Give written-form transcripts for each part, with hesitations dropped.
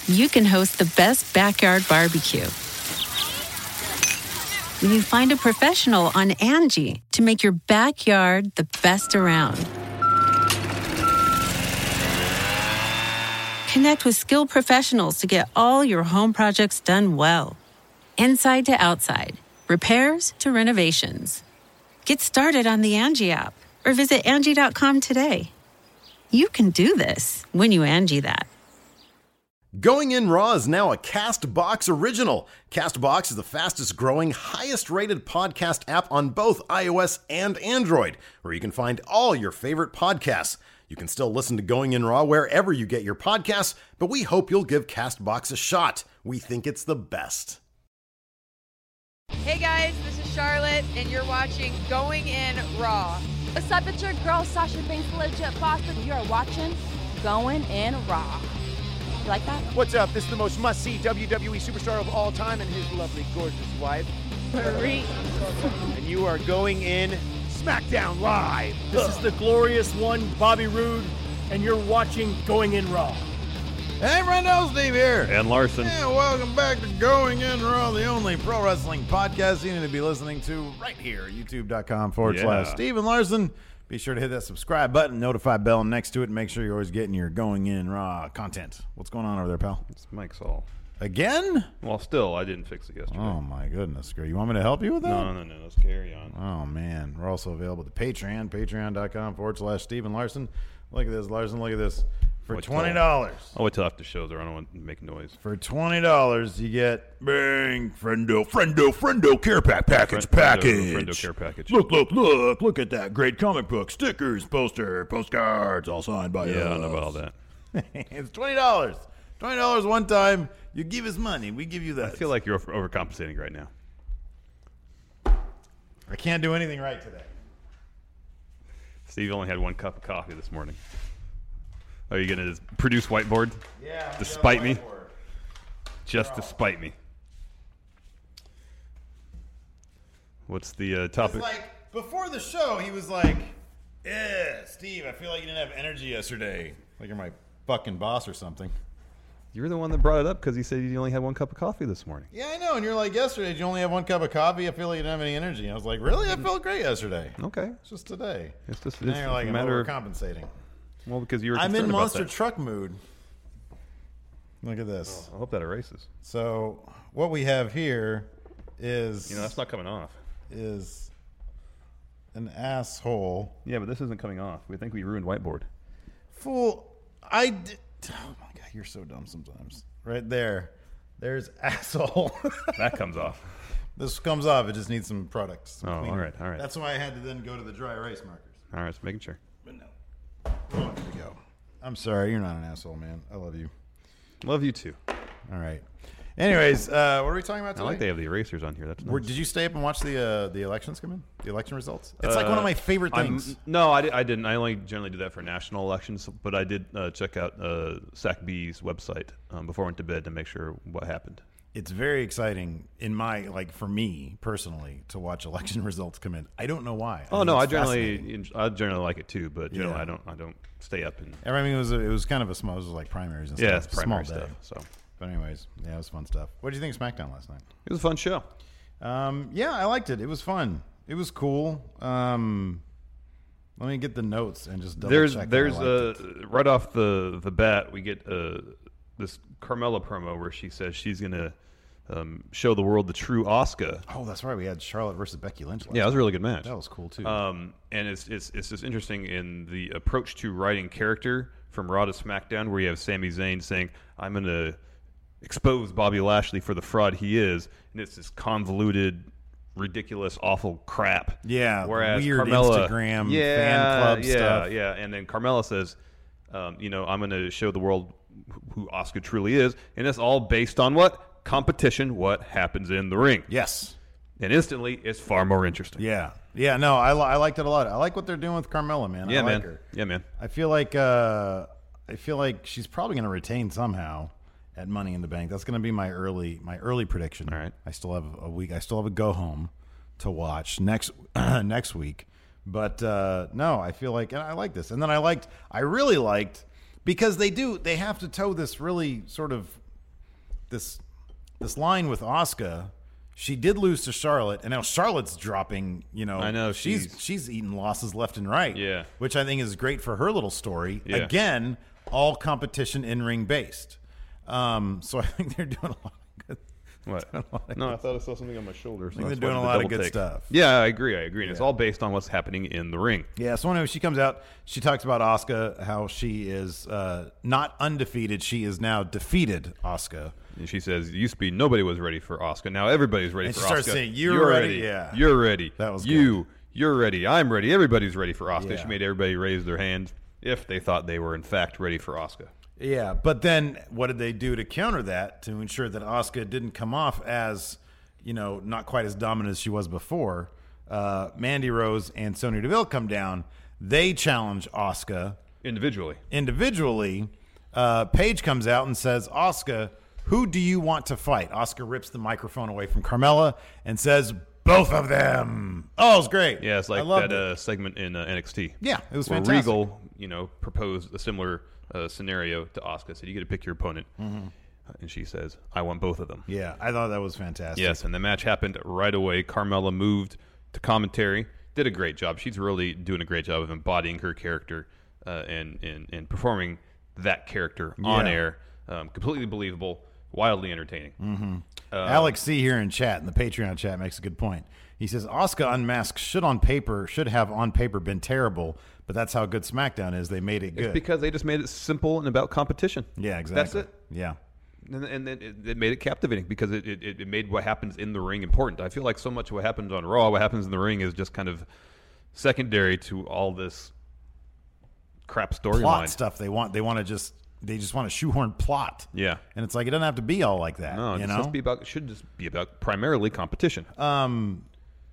you can host the best backyard barbecue. When you find a professional on Angie to make your backyard the best around. Connect with skilled professionals to get all your home projects done well. Inside to outside, repairs to renovations. Get started on the Angie app or visit Angie.com today. You can do this when you Angie that. Going In Raw is now a CastBox original. CastBox is the fastest growing, highest rated podcast app on both iOS and Android, where you can find all your favorite podcasts. You can still listen to Going In Raw wherever you get your podcasts, but we hope you'll give CastBox a shot. We think it's the best. Hey guys, this is Charlotte, and you're watching Going In Raw. What's up, it's your girl Sasha Banks, legit boss, and you're watching Going In Raw. You like that? What's up? This is the most must-see WWE superstar of all time and his lovely, gorgeous wife, Marie. and you are going in SmackDown Live. This is the glorious one, Bobby Roode, and you're watching Going In Raw. Hey, Brendo, Steve here. And Larson. Yeah, welcome back to Going In Raw, the only pro wrestling podcast you need to be listening to right here, youtube.com/Steve and Larson. Be sure to hit that subscribe button, notify bell next to it, and make sure you're always getting your Going In Raw content. What's going on over there, pal? It's Mike Saul. Again? Well, still, I didn't fix it yesterday. Oh, my goodness. You want me to help you with that? No. Let's carry on. Oh, man. We're also available at Patreon, patreon.com/Steve and Larson. Look at this, Larson. Look at this. For $20. I'll wait till after the shows. I don't want to make noise. For $20, you get Bang Friendo Care Package. Friendo Care Package. Look at that great comic book, stickers, postcards, all signed by us. Yeah, I know about all that. It's $20. $20 one time. You give us money. We give you that. I feel like you're overcompensating right now. I can't do anything right today. Steve only had one cup of coffee this morning. Are you going to produce whiteboard? Yeah. Despite me? Just to spite me. What's the topic? It's like, before the show, he was like, Steve, I feel like you didn't have energy yesterday. Like you're my fucking boss or something. You're the one that brought it up because you said you only had one cup of coffee this morning. Yeah, I know. And you're like, yesterday, did you only have one cup of coffee? I feel like you didn't have any energy. And I was like, really? I felt great yesterday. Okay. It's just today. It's just now you're like, a I'm matter overcompensating. Well, because you were I'm in about monster that. truck mood. Look at this. I hope that erases. So what we have here is... that's not coming off. Is an asshole. Yeah, but this isn't coming off. We think we ruined whiteboard. Fool. Oh, my God. You're so dumb sometimes. Right there. There's asshole. That comes off. This comes off. It just needs some products. All right. That's why I had to then go to the dry erase markers. All right, just making sure. But no. We want you to go. I'm sorry. You're not an asshole, man. I love you. Love you too. All right. Anyways, what are we talking about today? I like they have the erasers on here. That's nice. Did you stay up and watch the elections come in? The election results? It's like one of my favorite things. No, I didn't. I only generally do that for national elections, but I did check out SACB's website before I went to bed to make sure what happened. It's very exciting for me personally to watch election results come in. I don't know why. I generally like it too, but generally I don't stay up and. I mean, it was kind of a small. It was like primaries and stuff. Yeah, it's primary small day. stuff. So, but anyways, yeah, it was fun stuff. What did you think of SmackDown last night? It was a fun show. Yeah, I liked it. It was fun. It was cool. Let me get the notes and just double check. There's right off the bat we get this Carmella promo where she says she's gonna show the world the true Asuka. Oh, that's right. We had Charlotte versus Becky Lynch. Yeah, it was a really good match. That was cool too. And it's just interesting in the approach to writing character from Raw to SmackDown, where you have Sami Zayn saying, "I'm gonna expose Bobby Lashley for the fraud he is," and it's this convoluted, ridiculous, awful crap. Yeah, whereas weird Carmella, Instagram fan club stuff. Yeah, and then Carmella says, I'm going to show the world who Asuka truly is, and it's all based on what? Competition, what happens in the ring. Yes. And instantly, it's far more interesting. Yeah. No, I liked it a lot. I like what they're doing with Carmella, man. Yeah, I man. like her. Yeah, man. I feel like she's probably going to retain somehow at Money in the Bank. That's going to be my early prediction. All right. I still have a week. I still have a go home to watch next week. But no, I feel like, and I like this. And then I really liked because they have to toe this really sort of this line with Asuka. She did lose to Charlotte, and now Charlotte's dropping. I know she's eating losses left and right. Yeah, which I think is great for her little story. Yeah. Again, all competition in ring based. So I think they're doing a lot of good. What? No, I thought I saw something on my shoulder. So I think they're doing a lot of good stuff. Yeah, I agree. And it's all based on what's happening in the ring. Yeah. So anyway, she comes out. She talks about Asuka, how she is not undefeated. She is now defeated Asuka. And she says, it used to be nobody was ready for Asuka. Now everybody's ready for Asuka. And she starts saying, you're ready. Yeah. You're ready. That was good. You're ready. I'm ready. Everybody's ready for Asuka. Yeah. She made everybody raise their hand if they thought they were, in fact, ready for Asuka. Yeah. But then what did they do to counter that, to ensure that Asuka didn't come off as, not quite as dominant as she was before? Mandy Rose and Sonya Deville come down. They challenge Asuka. Individually. Paige comes out and says, Asuka, who do you want to fight? Asuka rips the microphone away from Carmella and says, both of them. Oh, it's great. Yeah, it's like that segment in NXT. Yeah, it was where fantastic. Regal, proposed a similar scenario to Asuka. Said, you get to pick your opponent. Mm-hmm. And she says, I want both of them. Yeah, I thought that was fantastic. Yes, and the match happened right away. Carmella moved to commentary. Did a great job. She's really doing a great job of embodying her character and performing that character on air. Completely believable. Wildly entertaining. Mm-hmm. Alex C. here in chat, in the Patreon chat, makes a good point. He says, Asuka Unmasked should have on paper been terrible, but that's how good SmackDown is. They made it good. It's because they just made it simple and about competition. Yeah, exactly. That's it. Yeah. And it made it captivating because it made what happens in the ring important. I feel like so much of what happens on Raw, what happens in the ring is just kind of secondary to all this crap storyline. Plot stuff they want to just... They just want to shoehorn plot. Yeah. And it's like, it doesn't have to be all like that. No, it should just be about primarily competition. And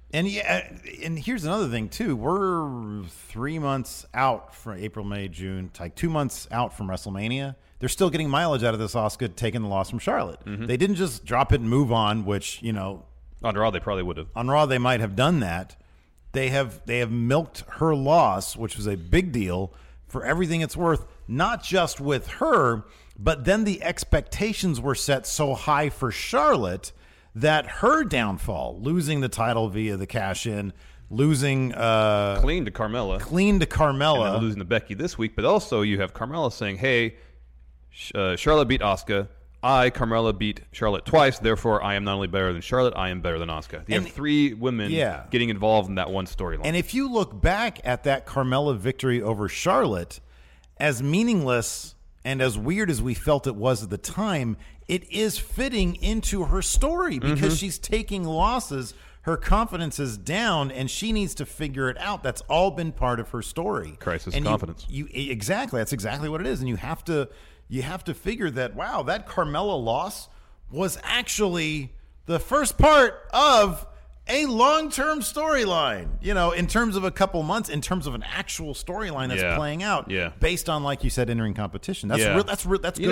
here's another thing, too. We're 3 months out from April, May, June. It's like 2 months out from WrestleMania. They're still getting mileage out of this Asuka taking the loss from Charlotte. Mm-hmm. They didn't just drop it and move on, which, on Raw, they probably would have. On Raw, they might have done that. They have milked her loss, which was a big deal, for everything it's worth, not just with her, but then the expectations were set so high for Charlotte that her downfall, losing the title via the cash-in, losing... clean to Carmella. And then losing to Becky this week, but also you have Carmella saying, hey, Charlotte beat Asuka. Carmella, beat Charlotte twice. Therefore, I am not only better than Charlotte, I am better than Asuka. You have three women getting involved in that one storyline. And if you look back at that Carmella victory over Charlotte, as meaningless and as weird as we felt it was at the time, it is fitting into her story because she's taking losses. Her confidence is down, and she needs to figure it out. That's all been part of her story. Crisis confidence. Exactly. That's exactly what it is. And you have to figure that, wow, that Carmella loss was actually the first part of a long-term storyline, in terms of a couple months, in terms of an actual storyline that's playing out based on, like you said, in-ring competition. That's good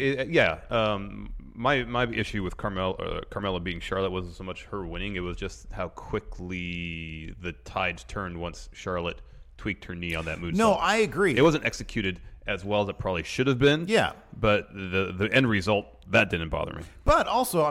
writing. My issue with Carmella beating Charlotte wasn't so much her winning. It was just how quickly the tides turned once Charlotte tweaked her knee on that moonsault. No, I agree. It wasn't executed as well as it probably should have been. Yeah. But the end result, that didn't bother me. But also,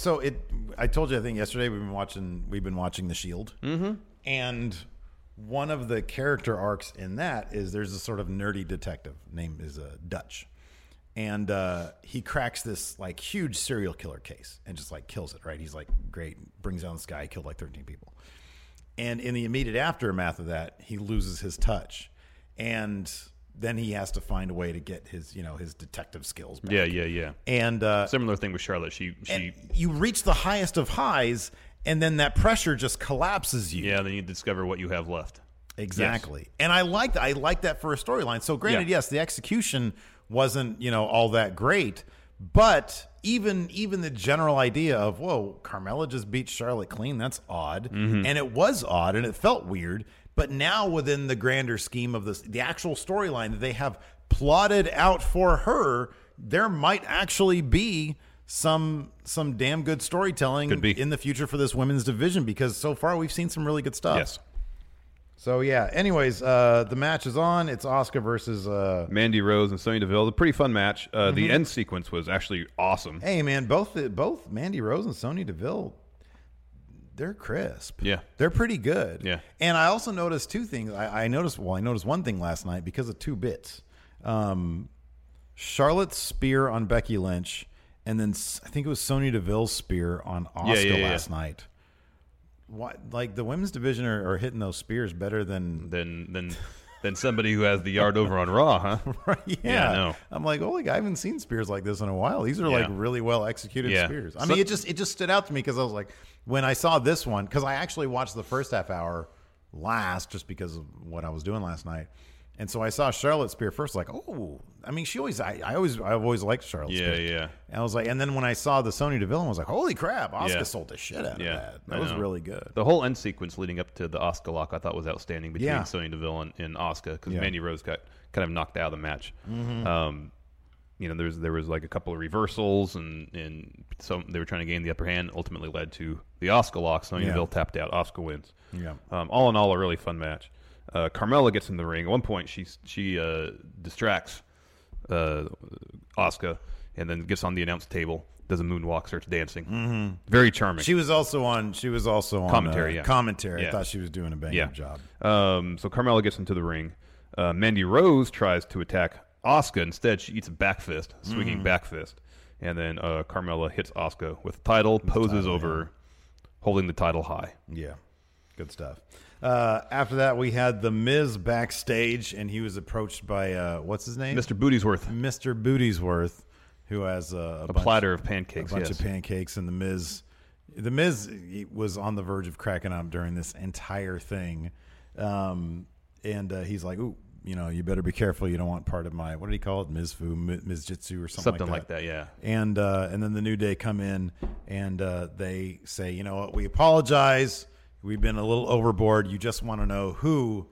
I told you, I think yesterday we've been watching The Shield. Mm-hmm. And one of the character arcs in that is there's a sort of nerdy detective named Dutch. And he cracks this like huge serial killer case and just like kills it, right? He's like, great, brings down this guy, killed like 13 people. And in the immediate aftermath of that, he loses his touch. And then he has to find a way to get his detective skills back. Yeah. And similar thing with Charlotte. She you reach the highest of highs, and then that pressure just collapses you. Yeah, then you discover what you have left. Exactly. Yes. And I like that for a storyline. So granted, yes, the execution wasn't, all that great, but even the general idea of, whoa, Carmella just beat Charlotte clean, that's odd. Mm-hmm. And it was odd and it felt weird. But now within the grander scheme of the actual storyline that they have plotted out for her, there might actually be some damn good storytelling in the future for this women's division, because so far we've seen some really good stuff. Yes. So, yeah. Anyways, the match is on. It's Asuka versus... Mandy Rose and Sonya Deville. It's a pretty fun match. The end sequence was actually awesome. Hey, man, both Mandy Rose and Sonya Deville, they're crisp. Yeah. They're pretty good. Yeah. And I also noticed two things. I noticed one thing last night because of two bits. Charlotte's spear on Becky Lynch, and then I think it was Sonya Deville's spear on Asuka last night. Why, like the women's division are hitting those spears better than somebody who has the yard over on Raw, huh? Right, yeah. I know. I'm like, holy, I haven't seen spears like this in a while. These are like really well executed spears. I mean, it just stood out to me because I was like, when I saw this one, because I actually watched the first half hour last just because of what I was doing last night. And so I saw Charlotte Spear first, like, oh, I mean, I've always liked Charlotte Spear. Yeah. And I was like, and then when I saw the Sonya Deville, I was like, holy crap, Asuka sold the shit out of that. That was really good. The whole end sequence leading up to the Asuka lock I thought was outstanding between Sonya Deville and Asuka because Mandy Rose got kind of knocked out of the match. There was like a couple of reversals and so they were trying to gain the upper hand. Ultimately led to the Asuka lock. Sonya Deville tapped out. Asuka wins. Yeah. All in all, a really fun match. Carmella gets in the ring. At one point, she distracts Asuka and then gets on the announce table, does a moonwalk, starts dancing. Very charming. She was also on commentary. Commentary. I thought she was doing a bang up job. So Carmella gets into the ring. Mandy Rose tries to attack Asuka. Instead, she eats a back fist, swinging back fist, and then Carmella hits Asuka with the title, poses over, holding the title high. Yeah, good stuff. After that, we had The Miz backstage, and he was approached by, what's his name? Mr. Bootiesworth. Mr. Bootiesworth, who has a platter of pancakes. A bunch of pancakes, and The Miz was on the verge of cracking up during this entire thing. And he's like, ooh, you better be careful. You don't want part of my, what did he call it? Mizjitsu or something like that, yeah. And then the New Day come in, and they say, you know what, we apologize. We've been a little overboard. You just want to know who,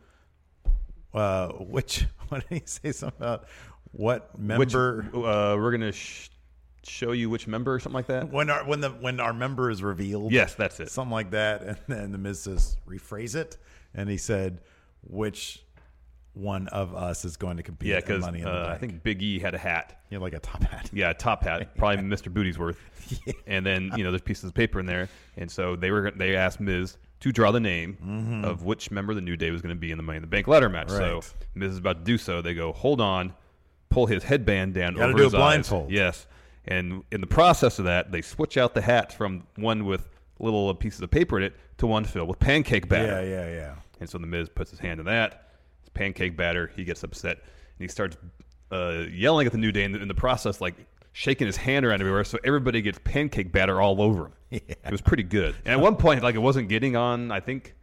what did he say something about? What member? We're going to show you which member or something like that? When our member is revealed. Yes, that's it. Something like that. And then the Miz says, rephrase it. And he said, which one of us is going to compete? Yeah, because I think Big E had a hat. Yeah, like a top hat. Yeah, a top hat. Probably Mr. Bootiesworth. Yeah. And then, there's pieces of paper in there. And so they asked Miz to draw the name of which member of the New Day was going to be in the Money in the Bank ladder match. Right. So Miz is about to do so. They go, hold on, pull his headband down over his eyes. Got to do a blindfold. Yes. And in the process of that, they switch out the hats from one with little pieces of paper in it to one filled with pancake batter. Yeah. And so the Miz puts his hand in that. It's pancake batter. He gets upset. And he starts yelling at the New Day in the process, like shaking his hand around everywhere. So everybody gets pancake batter all over him. Yeah. It was pretty good. And at one point, like, it wasn't getting on, I think,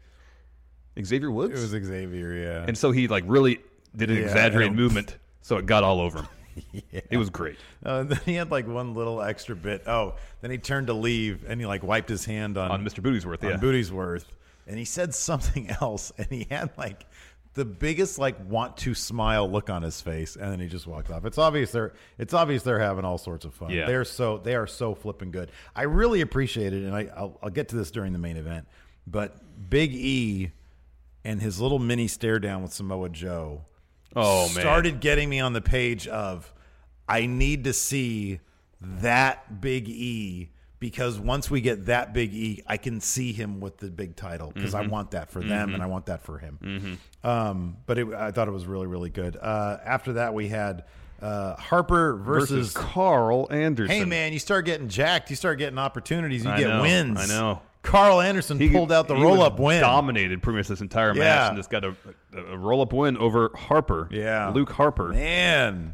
Xavier Woods? It was Xavier, yeah. And so he, like, really did an exaggerated movement, so it got all over him. Yeah. It was great. And then he had, like, one little extra bit. Oh, then he turned to leave, and he, like, wiped his hand on Mr. Bootiesworth, on Bootiesworth. And he said something else, and he had, like, the biggest, like, want to smile look on his face, and then he just walked off. It's obvious they're having all sorts of fun. Yeah. They are so flipping good. I really appreciate it, and I'll get to this during the main event. But Big E and his little mini stare down with Samoa Joe started getting me on the page of, I need to see that Big E, because once we get that Big E, I can see him with the big title, because I want that for them and I want that for him. But I thought it was really, really good. After that, we had Harper versus Carl Anderson. Hey, man, you start getting jacked. You start getting opportunities. You get wins. I know. Carl Anderson pulled out the roll-up win. Dominated pretty much this entire match and just got a roll-up win over Harper. Yeah. Luke Harper. Man.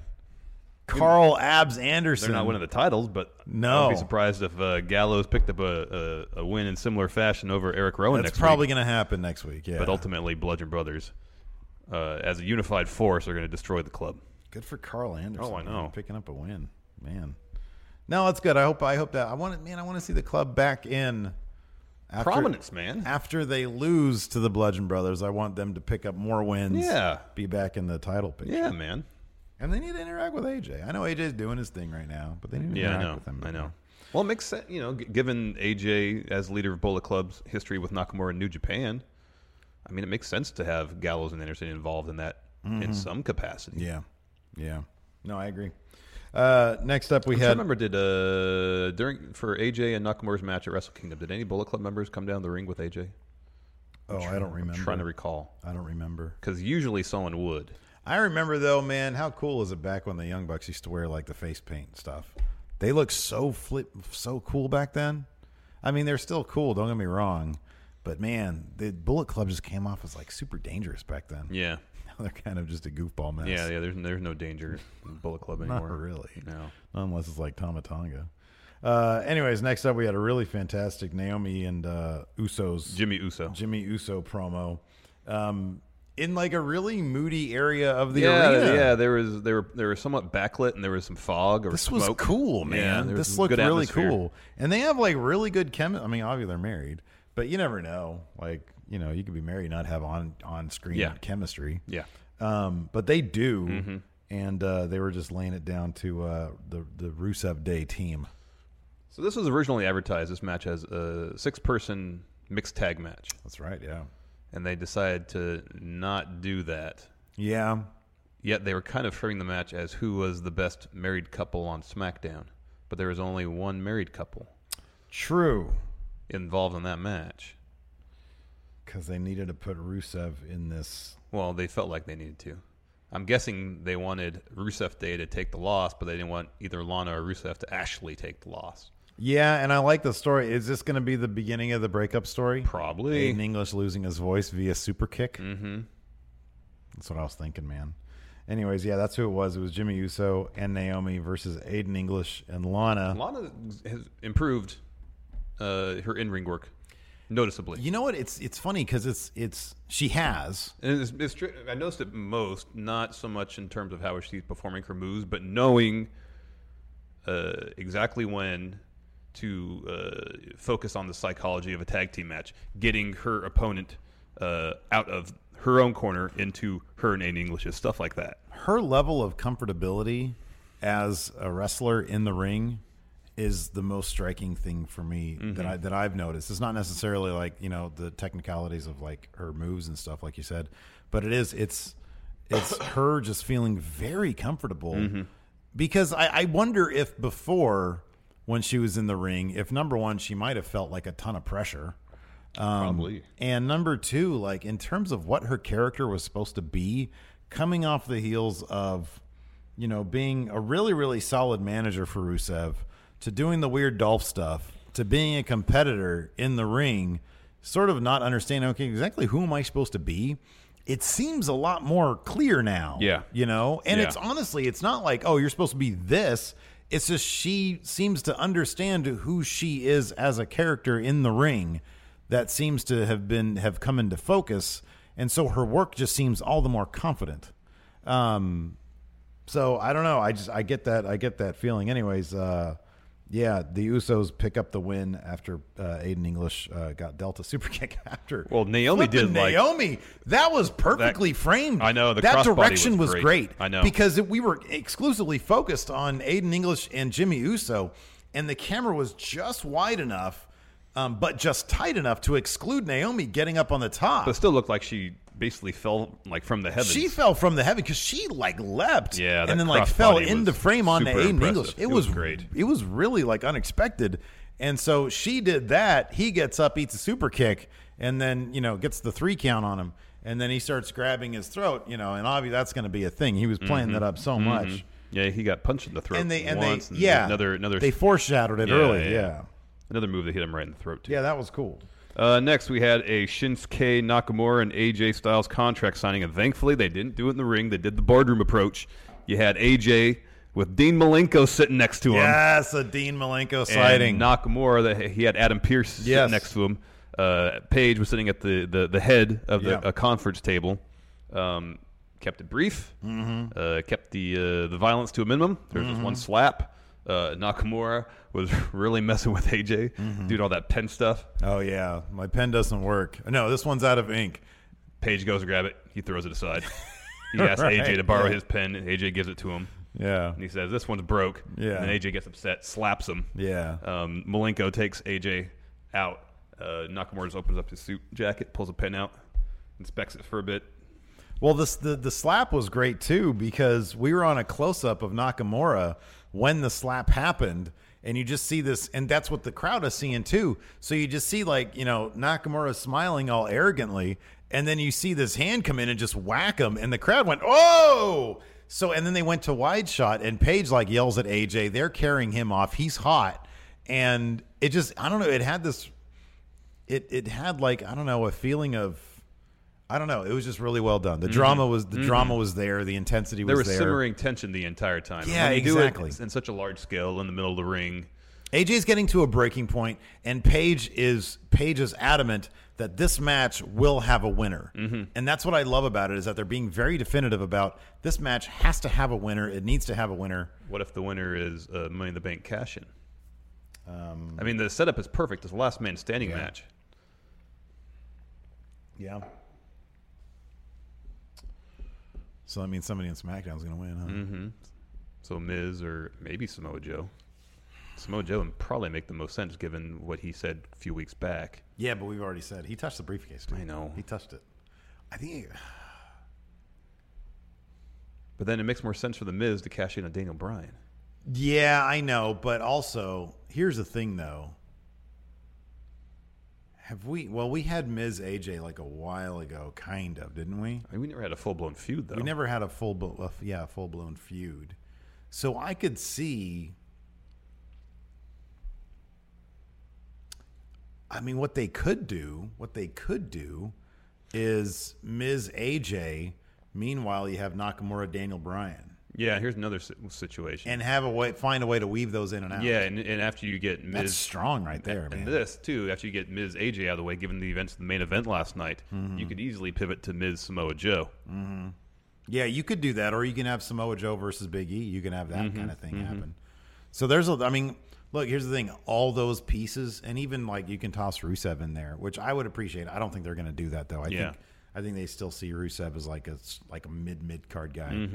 Carl Abs Anderson. They're not winning the titles, but no. I wouldn't be surprised if Gallows picked up a win in similar fashion over Eric Rowan next week. That's probably going to happen next week, yeah. But ultimately, Bludgeon Brothers, as a unified force, are going to destroy the club. Good for Carl Anderson. Oh, I know. Picking up a win. Man. No, that's good. I hope that I want to see the club back in prominence, man. After they lose to the Bludgeon Brothers, I want them to pick up more wins. Yeah. Be back in the title picture. Yeah, man. And they need to interact with AJ. I know AJ's doing his thing right now, but they need to interact with him. I know. Well, it makes sense, given AJ as leader of Bullet Club's history with Nakamura in New Japan. I mean, it makes sense to have Gallows and Anderson involved in that in some capacity. Yeah. No, I agree. Next up, we I had. remember for AJ and Nakamura's match at Wrestle Kingdom, did any Bullet Club members come down the ring with AJ? Oh, I don't remember. I'm trying to recall. I don't remember. Because usually someone would. I remember, though, man, how cool is it back when the Young Bucks used to wear, like, the face paint and stuff? They looked so cool back then. I mean, they're still cool, don't get me wrong. But, man, the Bullet Club just came off as, like, super dangerous back then. Yeah. Now they're kind of just a goofball mess. Yeah, there's no danger in Bullet Club anymore. Not really. No. Not unless it's like Tama Tonga. Anyways, next up, we had a really fantastic Naomi and Jimmy Uso promo. In like a really moody area of the arena. Yeah, they were somewhat backlit and there was some fog or this smoke. Was cool, man. Yeah, this looked good really atmosphere. cool. And they have like really good chemistry. I mean, obviously they're married, but you never know. Like, you know, you could be married and not have on screen chemistry. Yeah. But they do. And they were just laying it down to the Rusev Day team. So this was originally advertised, this match, as a 6-person mixed tag match. That's right, yeah. And they decided to not do that. Yeah. Yet they were kind of framing the match as who was the best married couple on SmackDown. But there was only one married couple. True. Involved in that match. Because they needed to put Rusev in this. Well, they felt like they needed to. I'm guessing they wanted Rusev Day to take the loss, but they didn't want either Lana or Rusev to actually take the loss. Yeah, and I like the story. Is this going to be the beginning of the breakup story? Probably. Aiden English losing his voice via super kick? Mm-hmm. That's what I was thinking, man. Anyways, yeah, that's who it was. It was Jimmy Uso and Naomi versus Aiden English and Lana. Lana has improved her in-ring work noticeably. You know what? It's funny because she has. And I noticed it most, not so much in terms of how she's performing her moves, but knowing exactly when to focus on the psychology of a tag team match, getting her opponent out of her own corner into her and Aiden English's, stuff like that. Her level of comfortability as a wrestler in the ring is the most striking thing for me that I've noticed. It's not necessarily like, you know, the technicalities of like her moves and stuff like you said, but it's her just feeling very comfortable. Because I wonder if before, when she was in the ring, if number one, she might have felt like a ton of pressure. Probably. And number two, like in terms of what her character was supposed to be, coming off the heels of, you know, being a really, really solid manager for Rusev, to doing the weird Dolph stuff, to being a competitor in the ring, sort of not understanding, okay, exactly who am I supposed to be? It seems a lot more clear now. Yeah. You know? And it's honestly, it's not like, oh, you're supposed to be this. It's just she seems to understand who she is as a character in the ring that seems to have come into focus. And so her work just seems all the more confident. So I don't know. I get that feeling. Anyways, yeah, the Usos pick up the win after Aiden English got dealt a super kick after. Well, Naomi did Naomi. That was perfectly framed. I know. That direction was great. I know. Because we were exclusively focused on Aiden English and Jimmy Uso, and the camera was just wide enough, but just tight enough to exclude Naomi getting up on the top. But it still looked like she basically fell like from the heavens. She fell from the heavens because she like leapt, and then like crossbody fell into frame onto Aiden impressive. English. It was great. It was really like unexpected, and so she did that. He gets up, eats a super kick, and then gets the 3 count on him, and then he starts grabbing his throat. And obviously that's going to be a thing. He was playing that up so much. Yeah, he got punched in the throat once. Another. They foreshadowed it early. Yeah. Another move that hit him right in the throat too. Yeah, that was cool. Next, we had a Shinsuke Nakamura and AJ Styles contract signing, and thankfully they didn't do it in the ring. They did the boardroom approach. You had AJ with Dean Malenko sitting next to him. Yes, a Dean Malenko sighting. And Nakamura, he had Adam Pearce sitting next to him. Paige was sitting at the head of the conference table. Kept it brief. Kept the violence to a minimum. There was just one slap. Nakamura was really messing with AJ, doing all that pen stuff. Oh, yeah. My pen doesn't work. No, this one's out of ink. Paige goes to grab it. He throws it aside. He asks AJ to borrow his pen. And AJ gives it to him. Yeah. And he says, this one's broke. Yeah. And then AJ gets upset, slaps him. Yeah. Malenko takes AJ out. Nakamura just opens up his suit jacket, pulls a pen out. inspects it for a bit. Well, the slap was great too, because we were on a close-up of Nakamura when the slap happened, and you just see this, and that's what the crowd is seeing too. So you just see, like, you know, Nakamura smiling all arrogantly, and then you see this hand come in and just whack him, and the crowd went, "Oh!" So, and then they went to wide shot, and Paige like yells at AJ. They're carrying him off. He's hot, and it just, I don't know. It had this, it had like, I don't know, a feeling of, I don't know. It was just really well done. The drama was there. The intensity was there. There was simmering tension the entire time. Yeah, when you exactly. do it in such a large scale in the middle of the ring. AJ's getting to a breaking point, and Paige is adamant that this match will have a winner. And that's what I love about it, is that they're being very definitive about this match has to have a winner. It needs to have a winner. What if the winner is Money in the Bank cash-in? I mean, the setup is perfect. It's a last man standing match. Yeah. So that means somebody in SmackDown is going to win, huh? So Miz or maybe Samoa Joe. Samoa Joe would probably make the most sense given what he said a few weeks back. Yeah, but we've already said he touched the briefcase, too. I know. He touched it. I think But then it makes more sense for the Miz to cash in on Daniel Bryan. Yeah, I know, but also here's the thing though. We had Miz AJ like a while ago, kind of, didn't we? I mean, we never had a full-blown feud, though. We never had a full-blown feud. So I could see, I mean, what they could do is Miz AJ. Meanwhile, you have Nakamura, Daniel Bryan. Yeah, here's another situation. And find a way to weave those in and out. Yeah, and after you get Miz... That's strong right there, man. And this, too, after you get Miz AJ out of the way, given the events of the main event last night, you could easily pivot to Miz Samoa Joe. Yeah, you could do that, or you can have Samoa Joe versus Big E. You can have that kind of thing happen. So there's I mean, look, here's the thing. All those pieces, and even like you can toss Rusev in there, which I would appreciate. I don't think they're going to do that, though. I think they still see Rusev as like a mid card guy.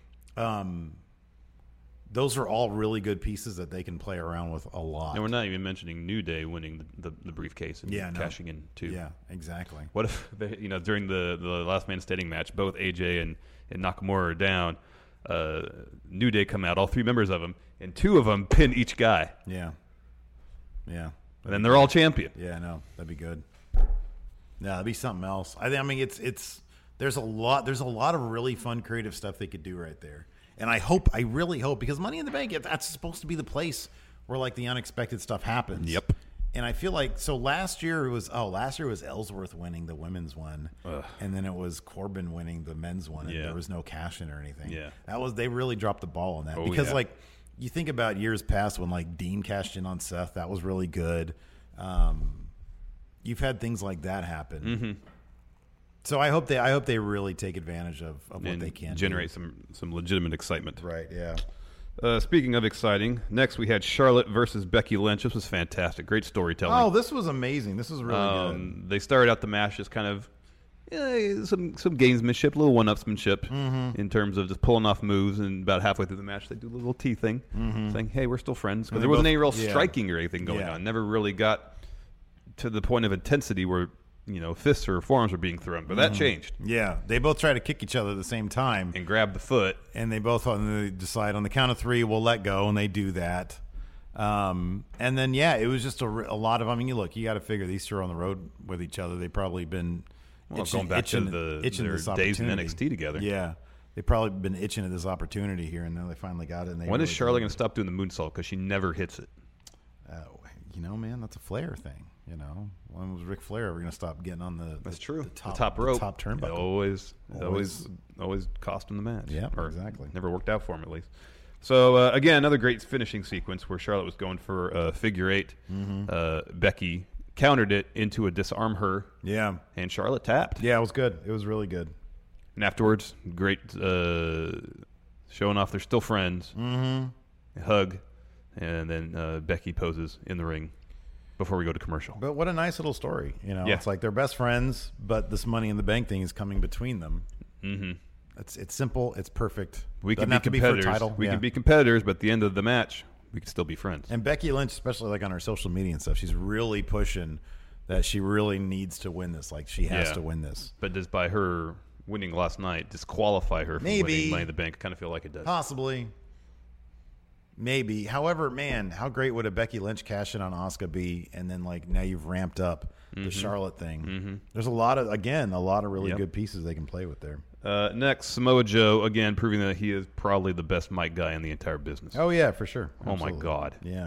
Those are all really good pieces that they can play around with a lot. And we're not even mentioning New Day winning the briefcase and cashing in too. Yeah, exactly. What if during the last man standing match, both AJ and Nakamura are down. New Day come out, all three members of them, and two of them pin each guy. Yeah. And then they're all champion. Yeah, no, that'd be good. No, that'd be something else. I mean, it's there's a lot of really fun creative stuff they could do right there. And I really hope, because Money in the Bank, that's supposed to be the place where like the unexpected stuff happens. Yep. And I feel like, so last year it was Ellsworth winning the women's one, and then it was Corbin winning the men's one, and there was no cash in or anything. Yeah. They really dropped the ball on that, because like you think about years past when like Dean cashed in on Seth, that was really good. You've had things like that happen. So I hope they really take advantage of what they can generate some legitimate excitement. Right, yeah. Speaking of exciting, next we had Charlotte versus Becky Lynch. This was fantastic. Great storytelling. Oh, this was amazing. This was really good. They started out the match just kind of some gamesmanship, a little one-upsmanship in terms of just pulling off moves, and about halfway through the match they do a little tea thing, saying, hey, we're still friends. Because there wasn't any real striking or anything going on. Never really got to the point of intensity where fists or forearms were being thrown, but that changed. Yeah, they both try to kick each other at the same time and grab the foot, and they both decide on the count of three we'll let go, and they do that. And then it was just a lot of. I mean, you got to figure these two are on the road with each other. They've probably been going back to their days in NXT together. Yeah, they've probably been itching at this opportunity here, and now they finally got it. And when is Charlotte going to stop doing the moonsault, because she never hits it? Man, that's a Flair thing. When was Ric Flair ever going to stop getting on the top rope, the top turnbuckle? Always cost him the match. Yeah, exactly. Never worked out for him, at least. So again, another great finishing sequence where Charlotte was going for a figure eight. Becky countered it into a disarm her. Yeah, and Charlotte tapped. Yeah, it was good. It was really good. And afterwards, great showing off they're still friends. A hug, and then Becky poses in the ring before we go to commercial. But what a nice little story. It's like they're best friends, but this Money in the Bank thing is coming between them. It's simple. It's perfect. We can be competitors. We can be competitors, but at the end of the match, we can still be friends. And Becky Lynch, especially like on her social media and stuff, she's really pushing that she really needs to win this. Like, she has to win this. But does by her winning last night disqualify her from winning Money in the Bank? I kind of feel like it does. Possibly. Maybe. However, man, how great would a Becky Lynch cash in on Asuka be? And then, like, now you've ramped up the Charlotte thing. There's a lot of really good pieces they can play with there. Next, Samoa Joe, again, proving that he is probably the best mic guy in the entire business. Oh, yeah, for sure. Absolutely. Oh, my God. Yeah.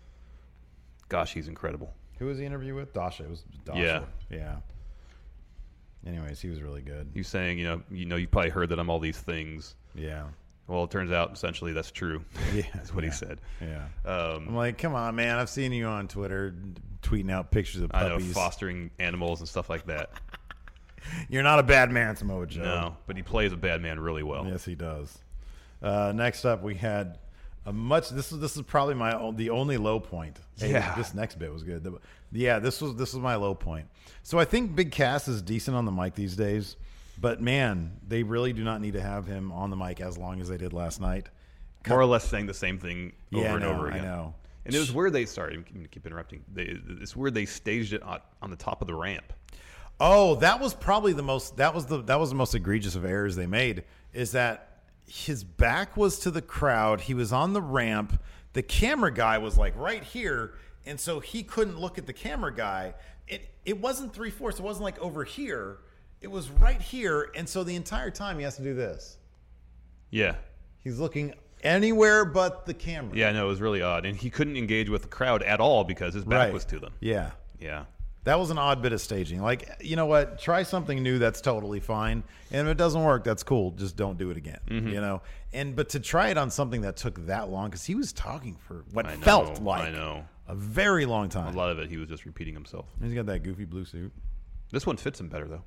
Gosh, he's incredible. Who was the interview with? Dasha. It was Dasha. Yeah. Anyways, he was really good. He was saying, you probably heard that I'm all these things. Yeah. Well, it turns out essentially that's true. Yeah, that's what he said. Yeah. I'm like, come on, man. I've seen you on Twitter tweeting out pictures of puppies. I know, fostering animals and stuff like that. You're not a bad man, Samoa Joe. No, but he plays a bad man really well. Yes, he does. Next up, we had this is probably the only low point. Hey, this next bit was good. This was my low point. So I think Big Cass is decent on the mic these days. But, man, they really do not need to have him on the mic as long as they did last night. More or less saying the same thing over and over again. I know. And it was where they started. I'm going to keep interrupting. It's where they staged it on the top of the ramp. Oh, that was probably the most egregious of errors they made, is that his back was to the crowd. He was on the ramp. The camera guy was, like, right here, and so he couldn't look at the camera guy. It wasn't 3/4. It wasn't, like, over here. It was right here, and so the entire time he has to do this. Yeah. He's looking anywhere but the camera. Yeah, no, it was really odd. And he couldn't engage with the crowd at all because his back was to them. Yeah. Yeah. That was an odd bit of staging. Like, you know what? Try something new. That's totally fine. And if it doesn't work, that's cool. Just don't do it again. You know? But to try it on something that took that long, because he was talking for what felt like a very long time. A lot of it, he was just repeating himself. He's got that goofy blue suit. This one fits him better, though.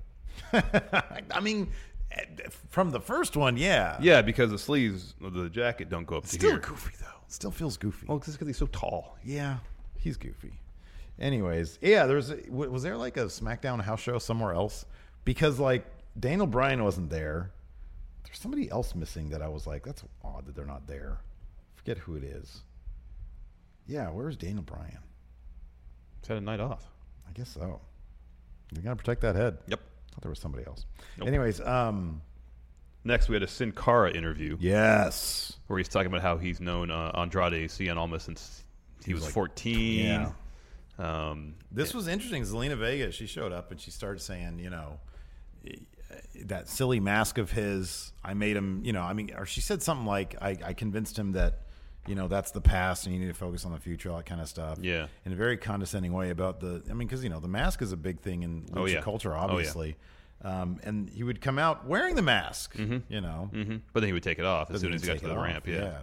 I mean, from the first one, yeah. Yeah, because the sleeves of the jacket don't go up to still here. Still goofy, though. Still feels goofy. Well, because he's so tall. Yeah, he's goofy. Anyways, yeah, was there like a SmackDown house show somewhere else? Because, like, Daniel Bryan wasn't there. There's somebody else missing that I was like, that's odd that they're not there. Forget who it is. Yeah, where's Daniel Bryan? He's had a night off. I guess so. You got to protect that head. Yep. I thought there was somebody else. Nope. Anyways, next we had a Sin Cara interview. Yes. Where he's talking about how he's known Andrade Cien Almas since he was like 14. Yeah. This was interesting. Zelina Vega, she showed up and she started saying, that silly mask of his, I made him, or she said something like, I convinced him that, that's the past and you need to focus on the future, all that kind of stuff. Yeah. In a very condescending way about because, the mask is a big thing in lucha culture, obviously. And he would come out wearing the mask, But then he would take it off as soon as he got to the ramp. Yeah.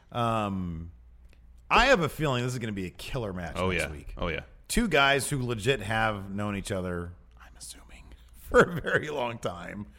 I have a feeling this is going to be a killer match next week. Oh, yeah. Two guys who legit have known each other, I'm assuming, for a very long time.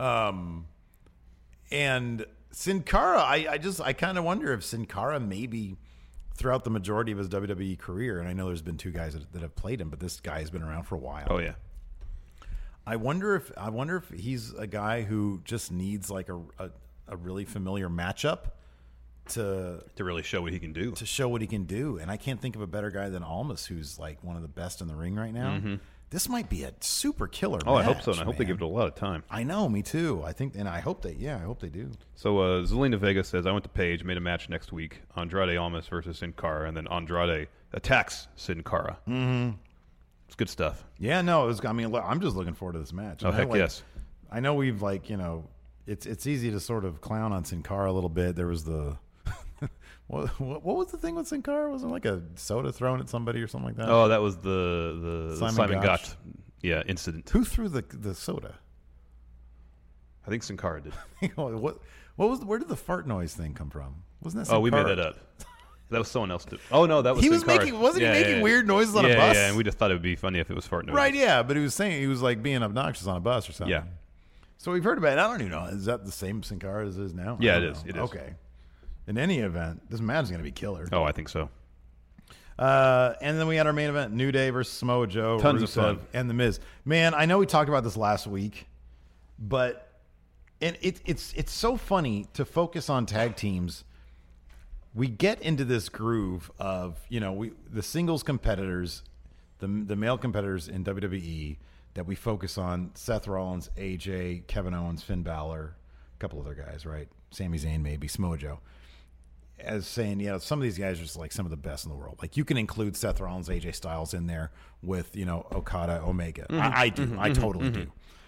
And Sin Cara, I kind of wonder if Sin Cara maybe throughout the majority of his WWE career, and I know there's been two guys that have played him, but this guy has been around for a while. Oh, yeah. I wonder if he's a guy who just needs like a really familiar matchup to really show what he can do. To show what he can do. And I can't think of a better guy than Almas, who's like one of the best in the ring right now. This might be a super killer match. I hope so, and I hope they give it a lot of time. I know, me too. I think, and I hope they do. So Zelina Vega says, I went to Paige, made a match next week, Andrade Almas versus Sin Cara, and then Andrade attacks Sin Cara. It's good stuff. Yeah, no, I'm just looking forward to this match. Oh, heck yes. I know we've it's easy to sort of clown on Sin Cara a little bit. There was the what was the thing with Sin Cara? Was it like a soda thrown at somebody or something like that? Oh, that was the Simon Gotch incident. Who threw the soda? I think Sin Cara did. Where did the fart noise thing come from? Wasn't that Sin Cara? We made that up. That was someone else. Oh no, that was Sin Cara. Wasn't he making weird noises on a bus? Yeah, and we just thought it would be funny if it was fart noise. Right, yeah, but he was like being obnoxious on a bus or something. Yeah. So we've heard about it. I don't even know. Is that the same Sin Cara as it is now? Yeah, it is. It is. Okay. In any event, this match is going to be killer. Oh, I think so. And then we had our main event, New Day versus Samoa Joe, Tons Rusev, of fun. and The Miz. Man, I know we talked about this last week, but it's so funny to focus on tag teams. We get into this groove of, the singles competitors, the male competitors in WWE that we focus on, Seth Rollins, AJ, Kevin Owens, Finn Balor, a couple other guys, right? Sami Zayn, maybe, Samoa Joe, as saying, some of these guys are just like some of the best in the world. Like, you can include Seth Rollins, AJ Styles in there with, Okada, Omega. I do. I totally do.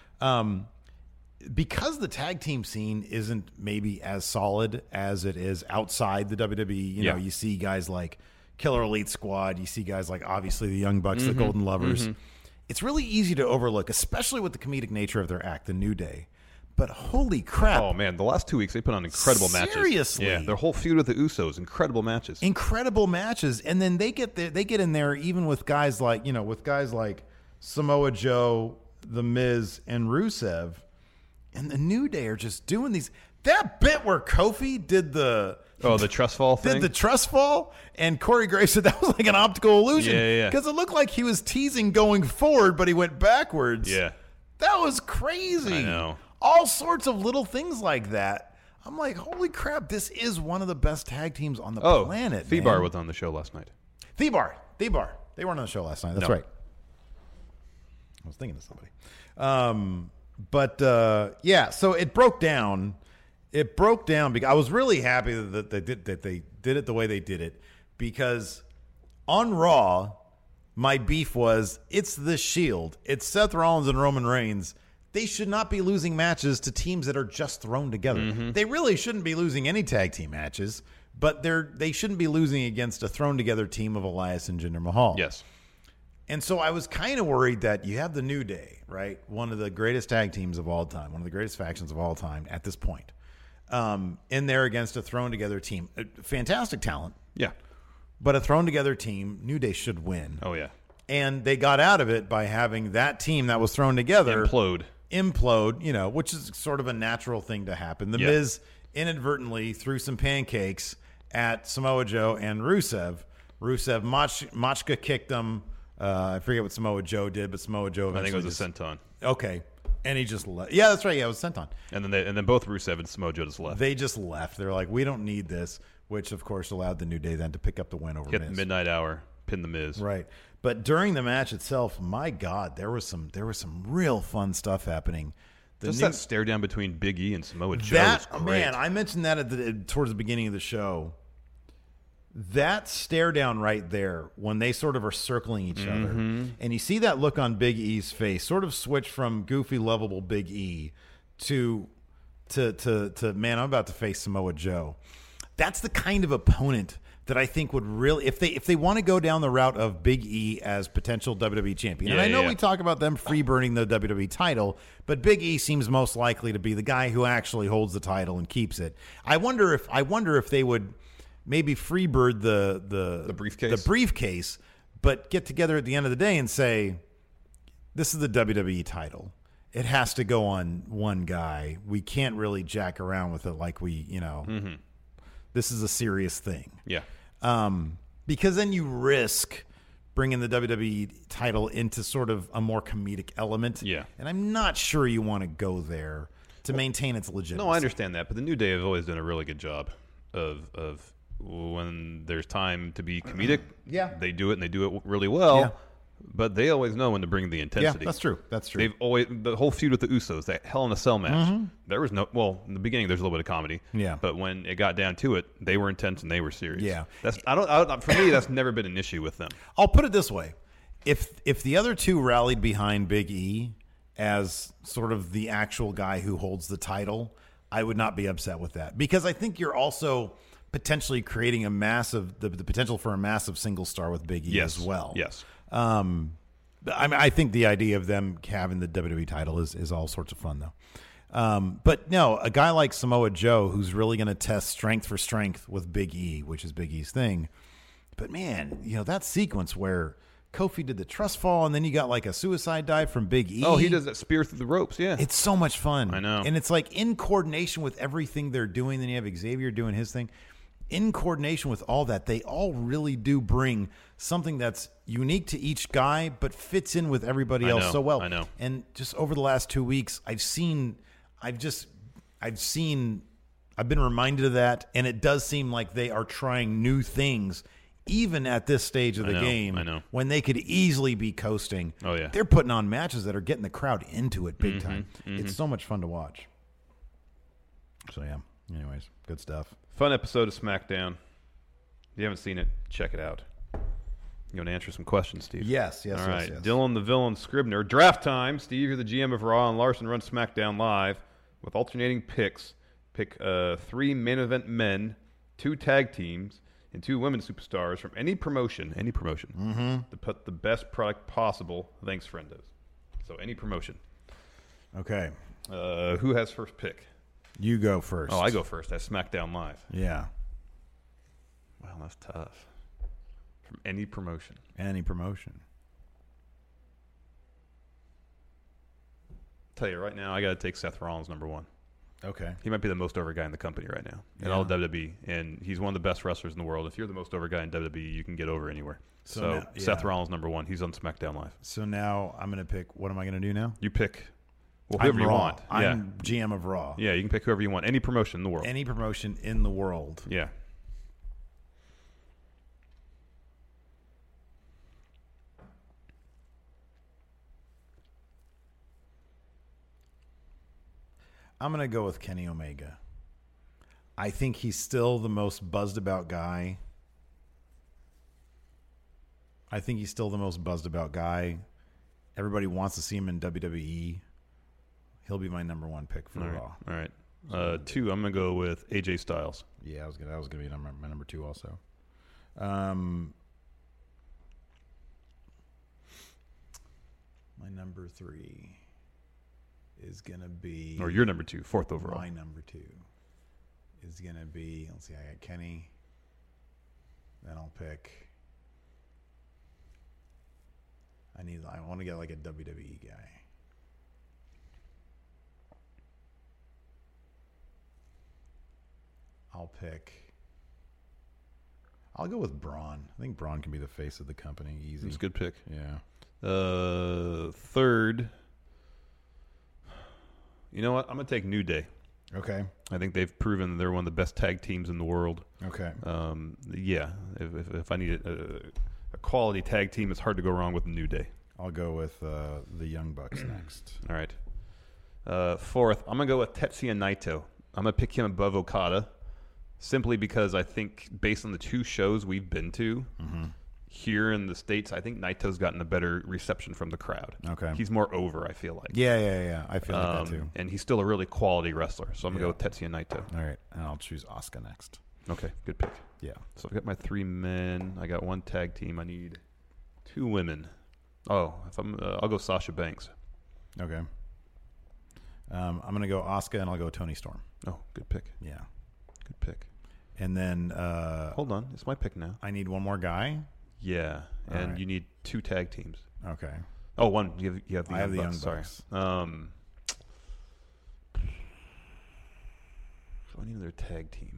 Because the tag team scene isn't maybe as solid as it is outside the WWE, you see guys like Killer Elite Squad, you see guys like, obviously, the Young Bucks, the Golden Lovers. It's really easy to overlook, especially with the comedic nature of their act, the New Day. But holy crap. Oh, man, the last 2 weeks, they put on incredible matches. Seriously. Yeah, their whole feud with the Usos, incredible matches. Incredible matches. And then they get in there even with guys like, Samoa Joe, The Miz, and Rusev. And the New Day are just doing these. That bit where Kofi did the trust fall thing? Did the trust fall, and Corey Graves said that was like an optical illusion. Yeah. Because it looked like he was teasing going forward, but he went backwards. Yeah. That was crazy. I know. All sorts of little things like that. I'm like, holy crap, this is one of the best tag teams on the planet. T-Bar was on the show last night. T-Bar. They weren't on the show last night. That's right. I was thinking of somebody. So it broke down. It broke down because I was really happy that they did it the way they did it, because on Raw, my beef was, it's the Shield. It's Seth Rollins and Roman Reigns. They should not be losing matches to teams that are just thrown together. They really shouldn't be losing any tag team matches, but they shouldn't be losing against a thrown together team of Elias and Jinder Mahal. Yes. And so I was kind of worried that you have the New Day, right? One of the greatest tag teams of all time, one of the greatest factions of all time at this point, in there against a thrown together team. Fantastic talent. Yeah. But a thrown together team, New Day should win. Oh, yeah. And they got out of it by having that team that was thrown together implode, which is sort of a natural thing to happen. The Miz inadvertently threw some pancakes at Samoa Joe and Rusev. Machka kicked him. I forget what Samoa Joe did, but Samoa Joe eventually I think it was a senton. Okay. And he just left. Yeah, that's right. Yeah, it was senton. And then both Rusev and Samoa Joe just left. They just left. They're like, we don't need this, which, of course, allowed the New Day then to pick up the win over Miz. Get the midnight hour, pin the Miz. Right. But during the match itself, my God, there was some real fun stuff happening. That stare down between Big E and Samoa Joe was great. Man, I mentioned that towards the beginning of the show. That stare down right there, when they sort of are circling each other, and you see that look on Big E's face, sort of switch from goofy, lovable Big E to man, I'm about to face Samoa Joe. That's the kind of opponent that I think would really, if they want to go down the route of Big E as potential WWE champion. And I know we talk about them free burning the WWE title, but Big E seems most likely to be the guy who actually holds the title and keeps it. I wonder if they would maybe freebird the briefcase, but get together at the end of the day and say, this is the WWE title. It has to go on one guy. We can't really jack around with it like this is a serious thing. Yeah. Because then you risk bringing the WWE title into sort of a more comedic element. Yeah. And I'm not sure you want to go there to maintain its legitimacy. No, I understand that, but the New Day have always done a really good job of when there's time to be comedic, they do it, and they do it really well. Yeah. But they always know when to bring the intensity. Yeah, that's true. They've always, the whole feud with the Usos, that Hell in a Cell match. There was in the beginning there's a little bit of comedy. Yeah. But when it got down to it, they were intense and they were serious. Yeah. For me, that's never been an issue with them. I'll put it this way: if the other two rallied behind Big E as sort of the actual guy who holds the title, I would not be upset with that, because I think you're also potentially creating the potential for a massive single star with Big E as well. Yes. I think the idea of them having the WWE title is all sorts of fun, though. But no, a guy like Samoa Joe, who's really going to test strength for strength with Big E, which is Big E's thing. But man, that sequence where Kofi did the trust fall, and then you got like a suicide dive from Big E. Oh, he does that spear through the ropes, yeah. It's so much fun. I know. And it's like in coordination with everything they're doing. Then you have Xavier doing his thing. In coordination with all that, they all really do bring something that's unique to each guy, but fits in with everybody else so well. I know. And just over the last 2 weeks, I've been reminded of that, and it does seem like they are trying new things even at this stage of the game, I know. when they could easily be coasting. Oh, yeah. They're putting on matches that are getting the crowd into it big time. It's so much fun to watch. So, yeah. Anyways, good stuff. Fun episode of SmackDown. If you haven't seen it, check it out. You want to answer some questions, Steve? Yes. All right. Yes. Dylan the Villain Scribner. Draft time. Steve, you're the GM of Raw, and Larson runs SmackDown Live with alternating picks. Pick 3 main event men, 2 tag teams, and 2 women superstars from any promotion, to put the best product possible. Thanks, friendos. So any promotion. Okay. Who has first pick? You go first. Oh, I go first. That's SmackDown Live. Yeah. Wow, that's tough. From any promotion. Any promotion. Tell you right now, I got to take Seth Rollins number 1. Okay. He might be the most over guy in the company right now in all of WWE, and he's one of the best wrestlers in the world. If you're the most over guy in WWE, you can get over anywhere. So now, Seth Rollins number 1. He's on SmackDown Live. So now I'm going to pick. What am I going to do now? You pick whoever you want. I'm GM of Raw. Yeah, you can pick whoever you want. Any promotion in the world. Any promotion in the world. Yeah. I'm going to go with Kenny Omega. I think he's still the most buzzed about guy. Everybody wants to see him in WWE. He'll be my number 1 pick for Raw. All right. 2, I'm going to go with AJ Styles. Yeah, that was going to be my number 2 also. My number 3 is going to be... Or your number 2, 4th overall. My number 2 is going to be... Let's see, I got Kenny. Then I'll pick... I want to get like a WWE guy. I'll go with Braun. I think Braun can be the face of the company. Easy. It's a good pick. Yeah. 3rd... You know what? I'm going to take New Day. Okay. I think they've proven they're one of the best tag teams in the world. Okay. Yeah. If I need a quality tag team, it's hard to go wrong with New Day. I'll go with the Young Bucks next. All right. 4th, I'm going to go with Tetsuya Naito. I'm going to pick him above Okada simply because I think based on the 2 shows we've been to here in the States, I think Naito's gotten a better reception from the crowd. Okay. He's more over, I feel like. Yeah. I feel like that too. And he's still a really quality wrestler. So I'm going to go with Tetsuya Naito. All right. And I'll choose Asuka next. Okay. Good pick. Yeah. So I've got my 3 men. I got 1 tag team. I need 2 women. Oh, I'll go Sasha Banks. Okay. I'm going to go Asuka and I'll go Toni Storm. Oh, good pick. Yeah. Good pick. And then... hold on. It's my pick now. I need 1 more guy? Yeah. And right. You need 2 tag teams. Okay. Oh, 1. You have the I Young have the Bucks. Young Bucks. Sorry. So I need another tag team.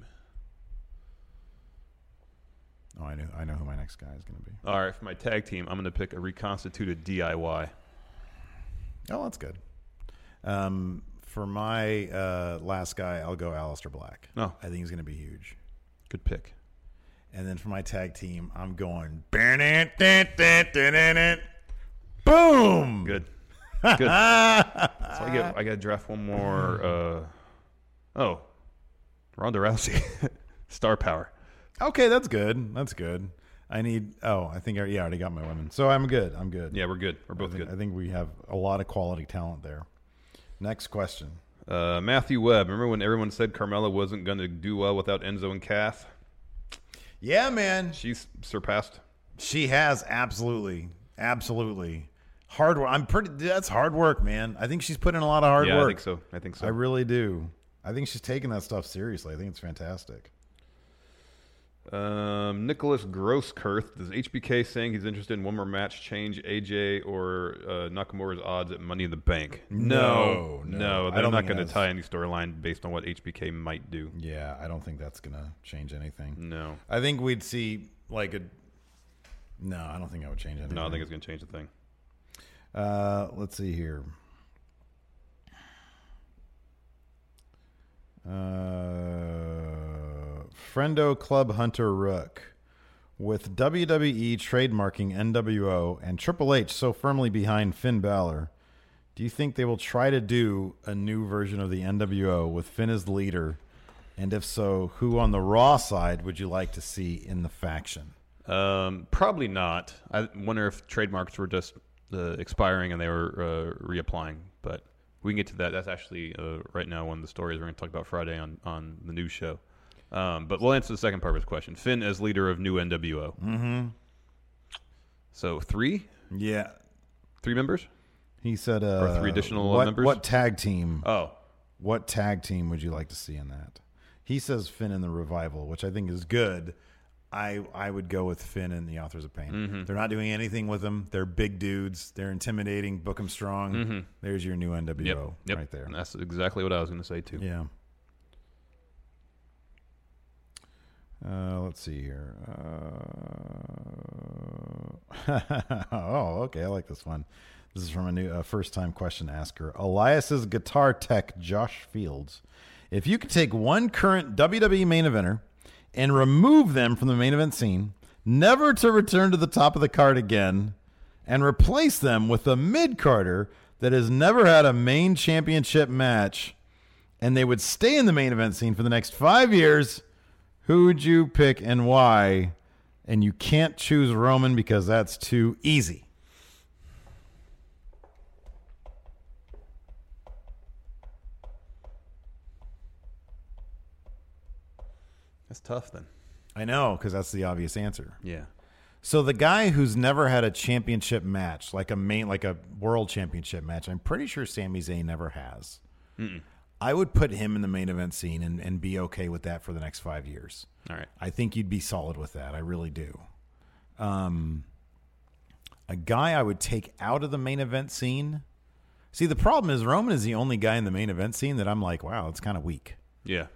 Oh, I know who my next guy is going to be. All right. For my tag team, I'm going to pick a reconstituted DIY. Oh, that's good. For my last guy, I'll go Aleister Black. Oh. I think he's going to be huge. Good pick. And then for my tag team, I'm going... Boom! Good. So I got to draft 1 more. Ronda Rousey. Star power. Okay, that's good. I need... I think I already got my women. So I'm good. Yeah, we're good. We're both good. I think we have a lot of quality talent there. Next question. Matthew Webb. Remember when everyone said Carmella wasn't going to do well without Enzo and Cass? Yeah, man. She's surpassed. She has, absolutely. Hard work. That's hard work, man. I think she's put in a lot of hard work. I think so. I really do. I think she's taking that stuff seriously. I think it's fantastic. Nicholas Grosskirth. Does HBK saying he's interested in 1 more match change AJ or Nakamura's odds at Money in the Bank? No. They're not going to tie any storyline based on what HBK might do. Yeah, I don't think that's going to change anything. No. I think we'd see like a... No, I don't think that would change anything. No, I think it's going to change the thing. Let's see here. Friendo Club Hunter Rook. With WWE trademarking NWO and Triple H so firmly behind Finn Balor, do you think they will try to do a new version of the NWO with Finn as the leader? And if so, who on the Raw side would you like to see in the faction? Probably not. I wonder if trademarks were just expiring and they were reapplying. But we can get to that. That's actually right now one of the stories we're going to talk about Friday on the news show. But we'll answer the second part of his question. Finn as leader of new NWO. Mm-hmm. So 3? Yeah. 3 members? He said or 3 additional members? What tag team? Oh. What tag team would you like to see in that? He says Finn in the Revival, which I think is good. I would go with Finn and the Authors of Pain. Mm-hmm. They're not doing anything with them. They're big dudes. They're intimidating. Book them strong. Mm-hmm. There's your new NWO yep. right there. And that's exactly what I was going to say, too. Yeah. Let's see here. Oh, okay. I like this one. This is from a new first-time question asker. Elias's guitar tech, Josh Fields. If you could take one current WWE main eventer and remove them from the main event scene, never to return to the top of the card again, and replace them with a mid-carder that has never had a main championship match, and they would stay in the main event scene for the next 5 years, who would you pick and why? And you can't choose Roman because that's too easy. That's tough then. I know, because that's the obvious answer. Yeah. So the guy who's never had a championship match, like a world championship match, I'm pretty sure Sami Zayn never has. Mm-mm. I would put him in the main event scene and be okay with that for the next 5 years. All right. I think you'd be solid with that. I really do. A guy I would take out of the main event scene. See, the problem is Roman is the only guy in the main event scene that I'm like, wow, it's kind of weak. Yeah.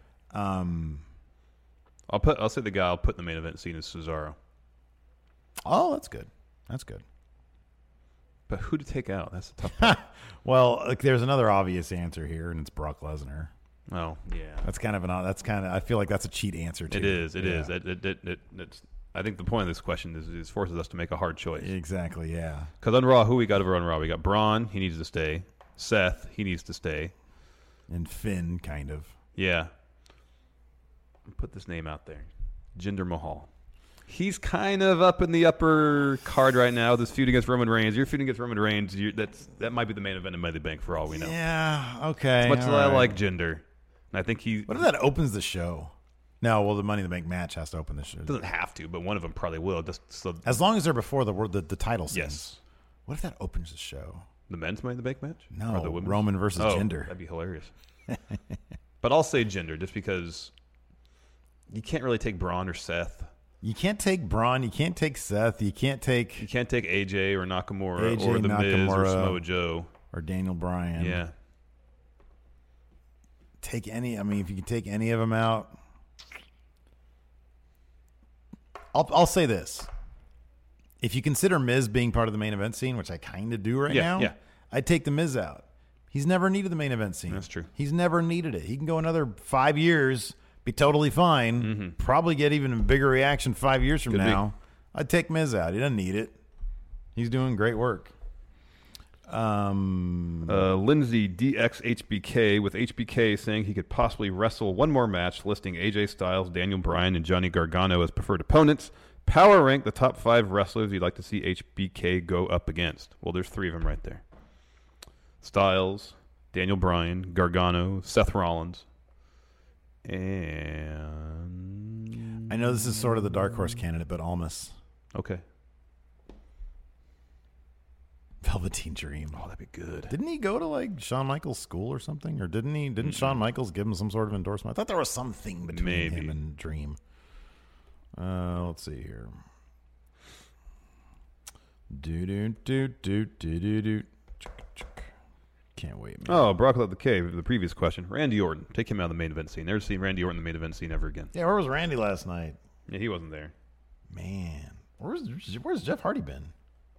I'll say the guy I'll put in the main event scene is Cesaro. Oh, that's good. That's good. But who to take out? That's a tough part. Well, there's another obvious answer here, and it's Brock Lesnar. Oh, yeah. I feel like that's a cheat answer too. It is. It's, I think the point of this question is forces us to make a hard choice. Exactly, yeah. Because on Raw, who we got over on Raw? We got Braun, he needs to stay. Seth, he needs to stay. And Finn, kind of. Yeah. Put this name out there. Jinder Mahal. He's kind of up in the upper card right now. This feud against Roman Reigns. You're feuding against Roman Reigns. That might be the main event in Money in the Bank for all we know. Yeah, okay. As much as I like Jinder. And I think What if that opens the show? No, well, the Money in the Bank match has to open the show. It doesn't have to, but one of them probably will. Just so as long as they're before the title scene. Yes. What if that opens the show? The men's Money in the Bank match? No, or the women's? Roman versus Jinder. That'd be hilarious. But I'll say Jinder just because you can't really take Braun or Seth. You can't take Braun. You can't take Seth. You can't take AJ or Nakamura or The Miz or Samoa Joe. Or Daniel Bryan. Yeah. Take any. I mean, if you can take any of them out. I'll say this. If you consider Miz being part of the main event scene, which I kind of do right now, I'd take the Miz out. He's never needed the main event scene. That's true. He's never needed it. He can go another 5 years, be totally fine, probably get even a bigger reaction 5 years from now. I'd take Miz out. He doesn't need it. He's doing great work. Lindsay DXHBK with HBK saying he could possibly wrestle one more match, listing AJ Styles, Daniel Bryan, and Johnny Gargano as preferred opponents. Power rank the top 5 wrestlers you'd like to see HBK go up against. Well, there's 3 of them right there. Styles, Daniel Bryan, Gargano, Seth Rollins, and I know this is sort of the dark horse candidate, but Almas. Okay. Velveteen Dream. Oh, that'd be good. Didn't he go to like Shawn Michaels' school or something? Or didn't Shawn Michaels give him some sort of endorsement? I thought there was something between him and Dream. Let's see here. Can't wait, man. Oh, Brock Love the Cave, the previous question. Randy Orton. Take him out of the main event scene. Never seen Randy Orton in the main event scene ever again. Yeah, where was Randy last night? Yeah, he wasn't there. Man. Where's Jeff Hardy been?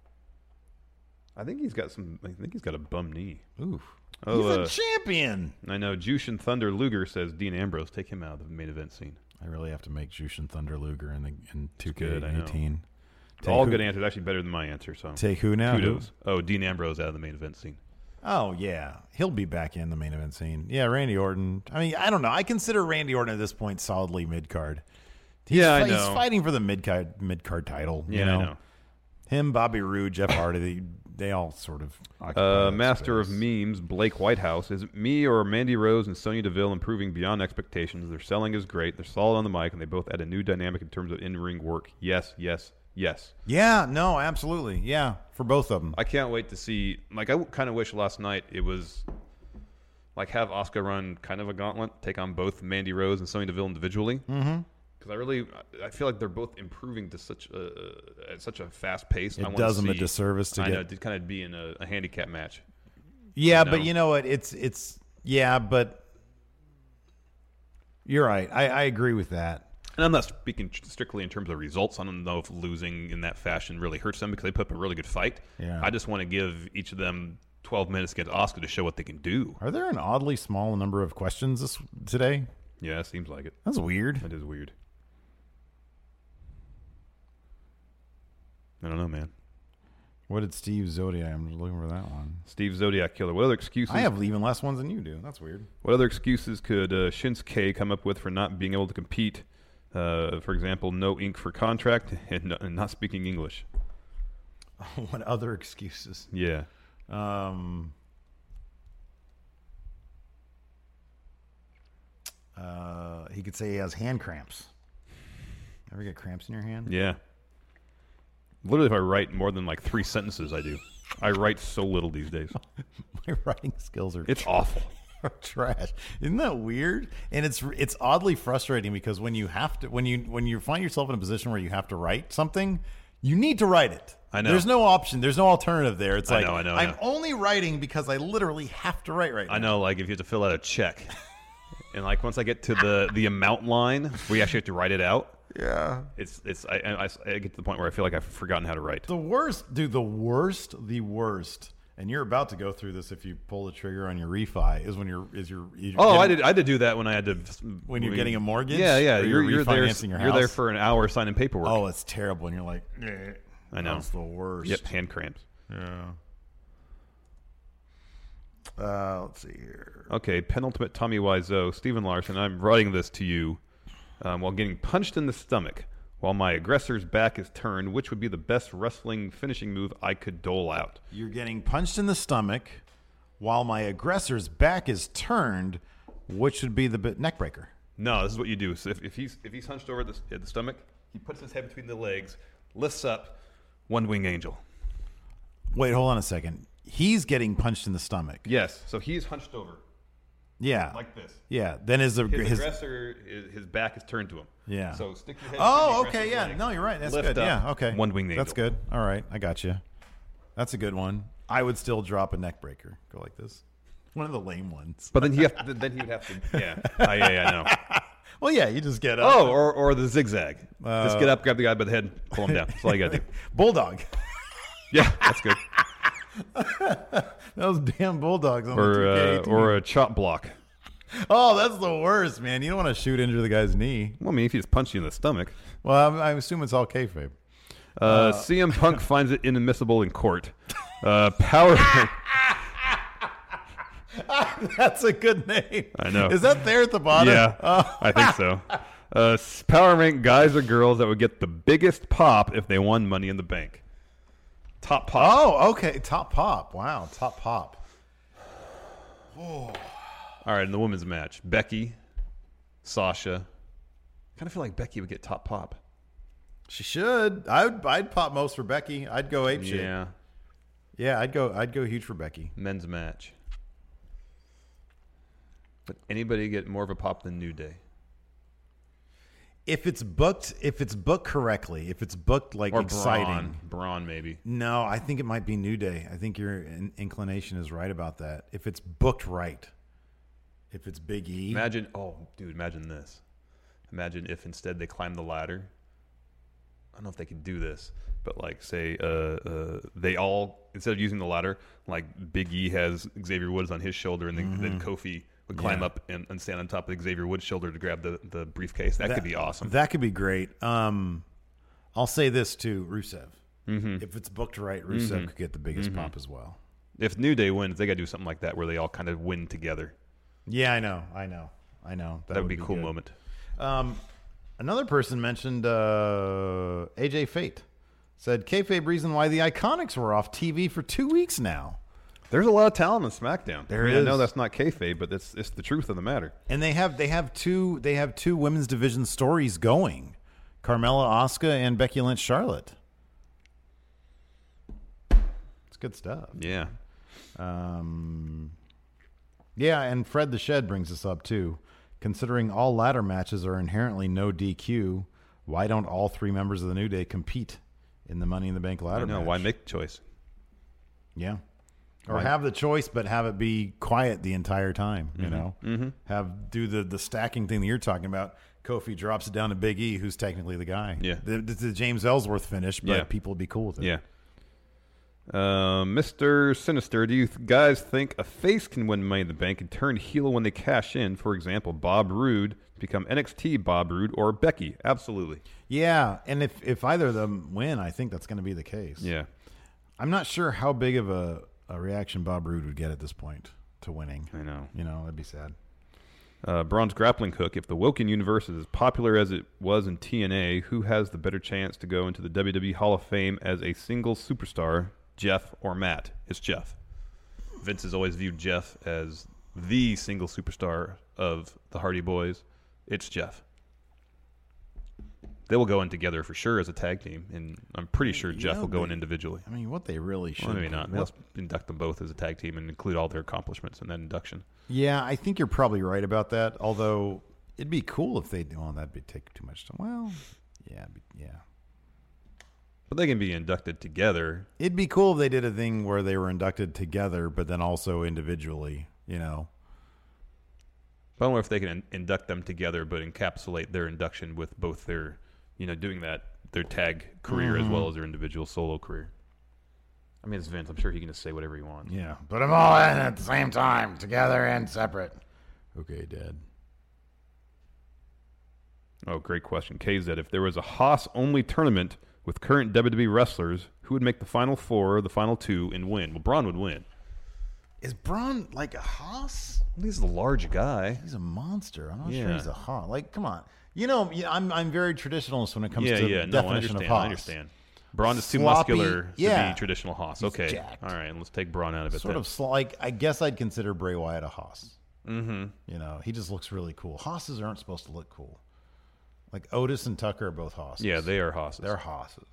I think he's got a bum knee. Oof. Oh, he's a champion. I know. Jushin Thunder Luger says Dean Ambrose. Take him out of the main event scene. I really have to make Jushin Thunder Luger in 2K18. Good, I know. All good answers. Actually better than my answer. So take who now? Kudos. Oh, Dean Ambrose out of the main event scene. Oh, yeah. He'll be back in the main event scene. Yeah, Randy Orton. I mean, I don't know. I consider Randy Orton at this point solidly mid-card. I know. He's fighting for the mid-card title. Yeah, you know? I know. Him, Bobby Roode, Jeff Hardy, they all sort of occupy Master space. of Memes, Blake Whitehouse. Is it me or Mandy Rose and Sonya Deville improving beyond expectations? Their selling is great. They're solid on the mic, and they both add a new dynamic in terms of in-ring work. Yes, yes, yes. Yeah, no, absolutely. Yeah, for both of them. I can't wait to see. Like, I kind of wish last night it was like have Asuka run kind of a gauntlet, take on both Mandy Rose and Sonya Deville individually. Mm-hmm. Because I feel like they're both improving to such a fast pace. It does them a disservice to to kind of be in a handicap match. Yeah, but you know what? It's but you're right. I agree with that. And I'm not speaking strictly in terms of results. I don't know if losing in that fashion really hurts them because they put up a really good fight. Yeah. I just want to give each of them 12 minutes against Asuka to show what they can do. Are there an oddly small number of questions today? Yeah, it seems like it. That's weird. That is weird. I don't know, man. What did Steve Zodiac? I'm just looking for that one. Steve Zodiac Killer. What other excuses? I have even less ones than you do. That's weird. What other excuses could Shinsuke come up with for not being able to compete? For example, no ink for contract and not speaking English. What other excuses? Yeah. He could say he has hand cramps. Ever get cramps in your hand? Yeah. Literally, if I write more than like 3 sentences, I do. I write so little these days. My writing skills are awful. Trash. Isn't that weird? And it's oddly frustrating because when you have to when you find yourself in a position where you have to write something, you need to write it. I know. There's no option. There's no alternative there. It's like I know. I'm only writing because I literally have to write right now. I know, like if you have to fill out a check. And like once I get to the amount line where you actually have to write it out. Yeah. I get to the point where I feel like I've forgotten how to write. The worst, dude, the worst. And you're about to go through this if you pull the trigger on your refi is when you're I had to do that when I had to when you're getting a mortgage. Yeah. You're refinancing there. You're there for an hour signing paperwork. Oh, it's terrible, and you're like, I know, that's the worst. Yep, hand cramps. Yeah. Let's see here. Okay, penultimate Tommy Wiseau, Stephen Larson. I'm writing this to you while getting punched in the stomach. While my aggressor's back is turned, which would be the best wrestling finishing move I could dole out? You're getting punched in the stomach while my aggressor's back is turned, which would be the neck breaker. No, this is what you do. So if he's hunched over at the stomach, he puts his head between the legs, lifts up, one wing angel. Wait, hold on a second. He's getting punched in the stomach. Yes, so he's hunched over. Yeah. Like this. Yeah. Then his aggressor, his back is turned to him. Yeah. So stick your head. Oh, okay. Yeah. Legs, no, you're right. That's good. Up, yeah. Okay. One winged angel. That's good. All right. I got you. That's a good one. I would still drop a neck breaker. Go like this. One of the lame ones. But then he would have to. Yeah. I know. Well, yeah. You just get up. Oh, or the zigzag. Just get up, grab the guy by the head, pull him down. That's all you got to do. Bulldog. Yeah, that's good. Those damn bulldogs on or a chop block. Oh, that's the worst, man. You don't want to shoot into the guy's knee. Well, I mean, if he just punched you in the stomach. Well, I assume it's all kayfabe. CM Punk finds it inadmissible in court. Power. That's a good name. I know. Is that there at the bottom? Yeah, I think so. Power rank guys or girls that would get the biggest pop if they won Money in the Bank. Top pop. Oh, okay. Top pop. Wow. Top pop. Oh. All right, in the women's match, Becky, Sasha. Kind of feel like Becky would get top pop. She should. I'd pop most for Becky. I'd go apeshit. Yeah. Yeah, I'd go huge for Becky. Men's match. But anybody get more of a pop than New Day? If it's booked correctly, if it's booked like or exciting. Braun maybe. No, I think it might be New Day. I think your inclination is right about that. If it's booked right. If it's Big E. Imagine this. Imagine if instead they climb the ladder. I don't know if they could do this, but like say they all, instead of using the ladder, like Big E has Xavier Woods on his shoulder and then Kofi would climb up and stand on top of Xavier Woods' shoulder to grab the briefcase. That could be awesome. That could be great. I'll say this too, Rusev. If it's booked right, Rusev could get the biggest pop as well. If New Day wins, they got to do something like that where they all kind of win together. Yeah, I know. That would be a cool good. moment. Another person mentioned AJ Fate. Said, kayfabe reason why the Iconics were off TV for 2 weeks now. There's a lot of talent on SmackDown. There is. I know that's not kayfabe, but it's the truth of the matter. And they have two women's division stories going. Carmella, Asuka, and Becky Lynch, Charlotte. It's good stuff. Yeah. Yeah, and Fred the Shed brings us up too. Considering all ladder matches are inherently no DQ, why don't all 3 members of the New Day compete in the Money in the Bank ladder match? Why make the choice? Yeah. Or have the choice, but have it be quiet the entire time, you know? Do the stacking thing that you're talking about. Kofi drops it down to Big E, who's technically the guy. Yeah. The James Ellsworth finish, but people would be cool with it. Yeah. Mr. Sinister, do you guys think a face can win Money in the Bank and turn heel when they cash in? For example, Bob Roode become NXT Bob Roode or Becky? Absolutely. Yeah, and if either of them win, I think that's going to be the case. Yeah. I'm not sure how big of a reaction Bob Roode would get at this point to winning. I know. That'd be sad. Bronze Grappling Hook, if the Woken universe is as popular as it was in TNA, who has the better chance to go into the WWE Hall of Fame as a single superstar, Jeff or Matt? It's Jeff. Vince has always viewed Jeff as the single superstar of the Hardy Boys. It's Jeff. They will go in together for sure as a tag team, and I'm pretty sure Jeff will go in individually. I mean, what they really should. Well, maybe not. Let's induct them both as a tag team and include all their accomplishments in that induction. Yeah, I think you're probably right about that. Although it'd be cool if they do. Well, that'd take too much time. Well, yeah. But they can be inducted together. It'd be cool if they did a thing where they were inducted together, but then also individually. But I wonder if they can induct them together, but encapsulate their induction with both their, doing that, their tag career as well as their individual solo career. I mean, it's Vince. I'm sure he can just say whatever he wants. Yeah. Put them all in at the same time, together and separate. Okay, Dad. Oh, great question. KZ, if there was a Haas-only tournament with current WWE wrestlers, who would make the Final Four, the Final Two, and win? Well, Braun would win. Is Braun like a Haas? Well, he's a large guy. He's a monster. I'm not sure he's a Haas. Like, come on. I'm very traditionalist when it comes to definition of Haas. I understand. Braun is too muscular to be traditional Haas. He's okay. jacked. All right, and let's take Braun out of it. Sort of like, I guess I'd consider Bray Wyatt a Haas. He just looks really cool. Haas's aren't supposed to look cool. Like Otis and Tucker are both Haas's. Yeah, they are Haas's. They're Haas's.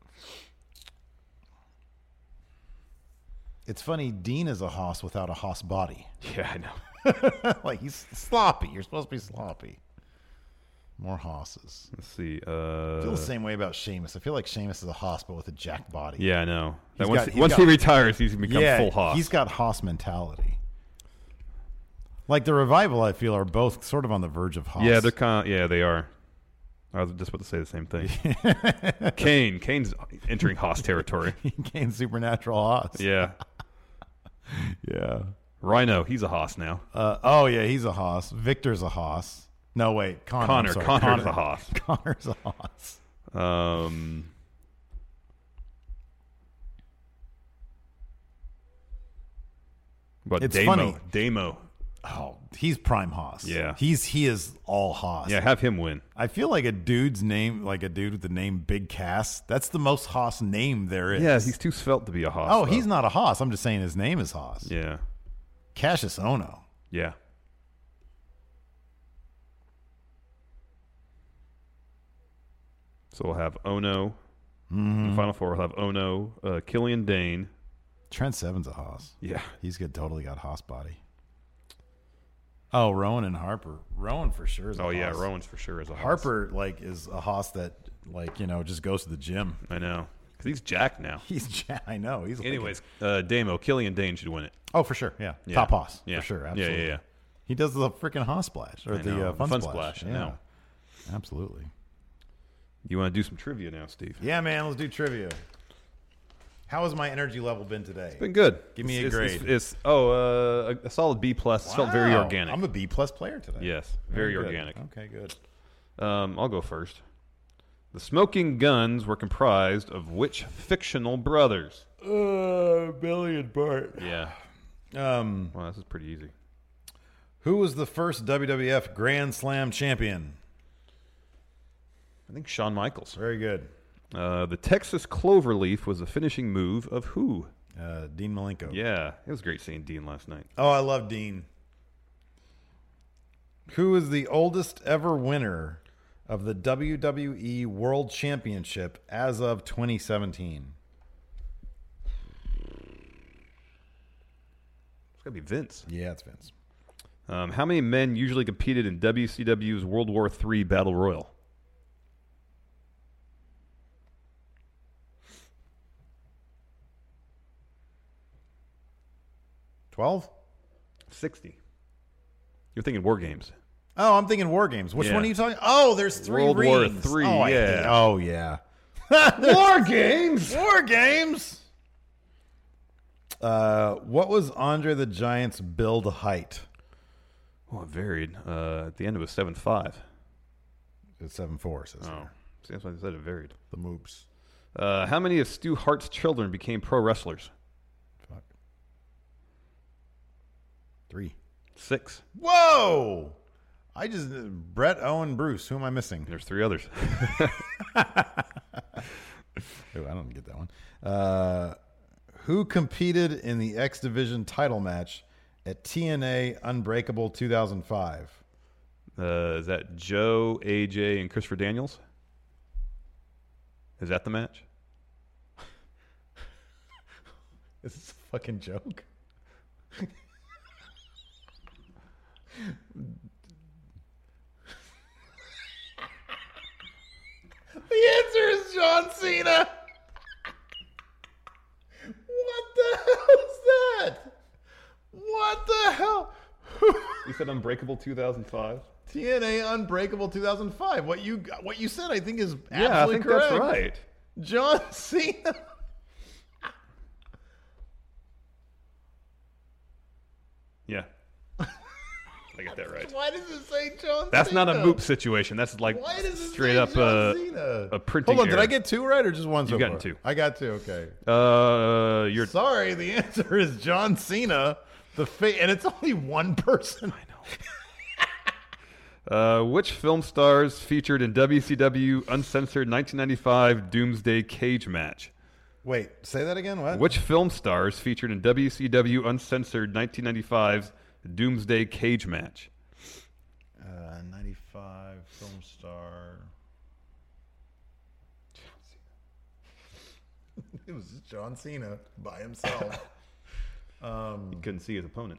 It's funny, Dean is a Haas without a Haas body. Yeah, I know. Like, he's sloppy. You're supposed to be sloppy. More Haas's. Let's see. I feel the same way about Sheamus. I feel like Sheamus is a Haas, but with a jacked body. Yeah, I know. Once he retires, he's going to become full Haas. He's got Haas mentality. Like the Revival, I feel, are both sort of on the verge of Haas. Yeah, they are. I was just about to say the same thing. Kane's entering Haas territory. Kane's supernatural Haas. Yeah. Yeah. Rhino, he's a Haas now. He's a Haas. Victor's a Haas. No, wait. Connor's a Haas. Connor's a Haas. But it's Damo. funny. Oh, he's prime Haas. Yeah. He is all Haas. Yeah, have him win. I feel like a dude's name, like a dude with the name Big Cass, that's the most Haas name there is. Yeah, he's too svelte to be a Haas. Oh, he's not a Haas. I'm just saying his name is Haas. Yeah. Cassius Ohno. Yeah. So we'll have Ohno. In the Final Four, we'll have Ohno, Killian Dane. Trent Seven's a Haas. Yeah. He's totally got Haas body. Oh, Rowan and Harper. Rowan for sure is a Haas. Oh, yeah, Rowan's for sure is a Haas. Harper, is a Haas that, just goes to the gym. I know. Because he's jacked now. I know. Anyways, Damo, Killian Dane should win it. Oh, for sure, yeah. Top Haas, yeah. for sure, absolutely. Yeah. He does the freaking Haas splash, or the fun splash. I know. Absolutely. You want to do some trivia now, Steve? Yeah, man, let's do trivia. How has my energy level been today? It's been good. Give me a grade. It's a solid B+. It felt very organic. I'm a B+ player today. Yes, very good. organic. Okay, good. I'll go first. The Smoking Guns were comprised of which fictional brothers? Billy and Bart. Yeah. Well, this is pretty easy. Who was the first WWF Grand Slam champion? I think Shawn Michaels. Very good. The Texas Cloverleaf was the finishing move of who? Dean Malenko. Yeah, it was great seeing Dean last night. Oh, I love Dean. Who is the oldest ever winner of the WWE World Championship as of 2017? It's got to be Vince. Yeah, it's Vince. How many men usually competed in WCW's World War III Battle Royal? 12? 60. You're thinking War Games. Oh, I'm thinking War Games. Which Yeah. one are you talking? Oh, there's 3 World rings. War III, Oh, yeah. Oh, yeah. War Games! War Games! What was Andre the Giant's build height? Oh, it varied. At the end, it was 7'5". It's 7'4", says Oh, here. see, that's why I said it varied. The moops. How many of Stu Hart's children became pro wrestlers? Fuck. 3. 6. Whoa! Brett, Owen, Bruce. Who am I missing? There's 3 others. Oh, I don't get that one. Who competed in the X Division title match at TNA Unbreakable 2005? Is that Joe, AJ, and Christopher Daniels? Is that the match? Is this a fucking joke? The answer is John Cena. What the hell is that? What the hell? You said Unbreakable 2005? TNA Unbreakable 2005. What you said, I think, is absolutely Yeah, I think correct. that's right. John Cena. Yeah. I got that right. Why does it say John That's Cena? not a moop situation. That's like Why does it straight say up John Cena? a printing Hold on, error. did I get 2 right or just one so You've gotten far? 2. I got 2, okay. You're Sorry, the answer is John Cena. And it's only one person. I know. Which film stars featured in WCW Uncensored 1995 Doomsday Cage Match? Wait, say that again? What? Which film stars featured in WCW Uncensored 1995's Doomsday Cage Match? 95 film star. It was just John Cena by himself. He couldn't see his opponent.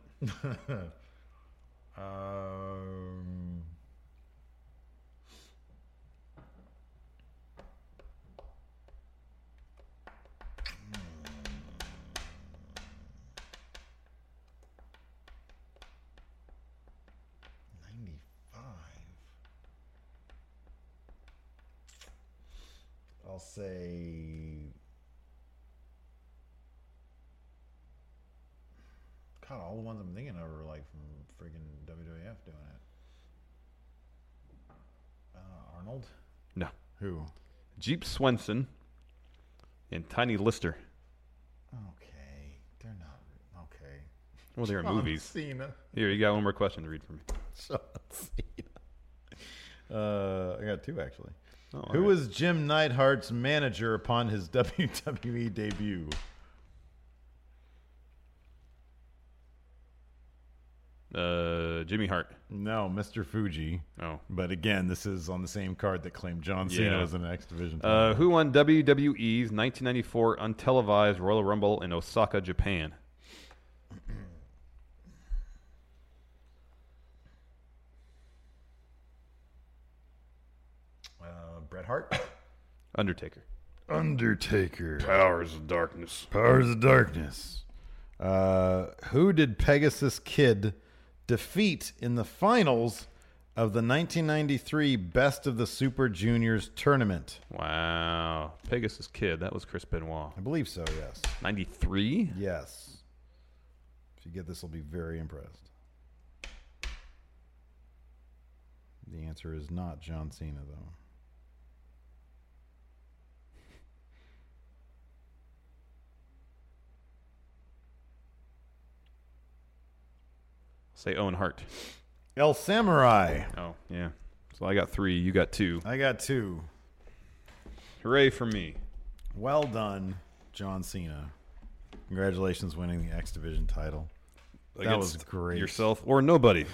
I'll say. God, all the ones I'm thinking of are like from friggin' WWF doing it. Arnold? No. Who? Jeep Swenson and Tiny Lister. Okay, they're not. Okay. Well, they're in John movies. Cena. Here, you got one more question to read for me. John Cena. I got 2 actually. Oh, all Who right. was Jim Neidhart's manager upon his WWE debut? Jimmy Hart. No, Mr. Fuji. Oh. But again, this is on the same card that claimed John Cena Yeah. as an X Division. Who won WWE's 1994 untelevised Royal Rumble in Osaka, Japan? Bret Hart? Undertaker. Undertaker. Powers of Darkness. Powers of Darkness. Who did Pegasus Kid defeat in the finals of the 1993 Best of the Super Juniors tournament. Wow. Pegasus Kid. That was Chris Benoit. I believe so, yes. 93? Yes. If you get this, I'll be very impressed. The answer is not John Cena, though. Say Owen Hart. El Samurai. Oh, yeah. So I got 3. You got 2. I got 2. Hooray for me. Well done, John Cena. Congratulations winning the X Division title. That was great. Yourself or nobody.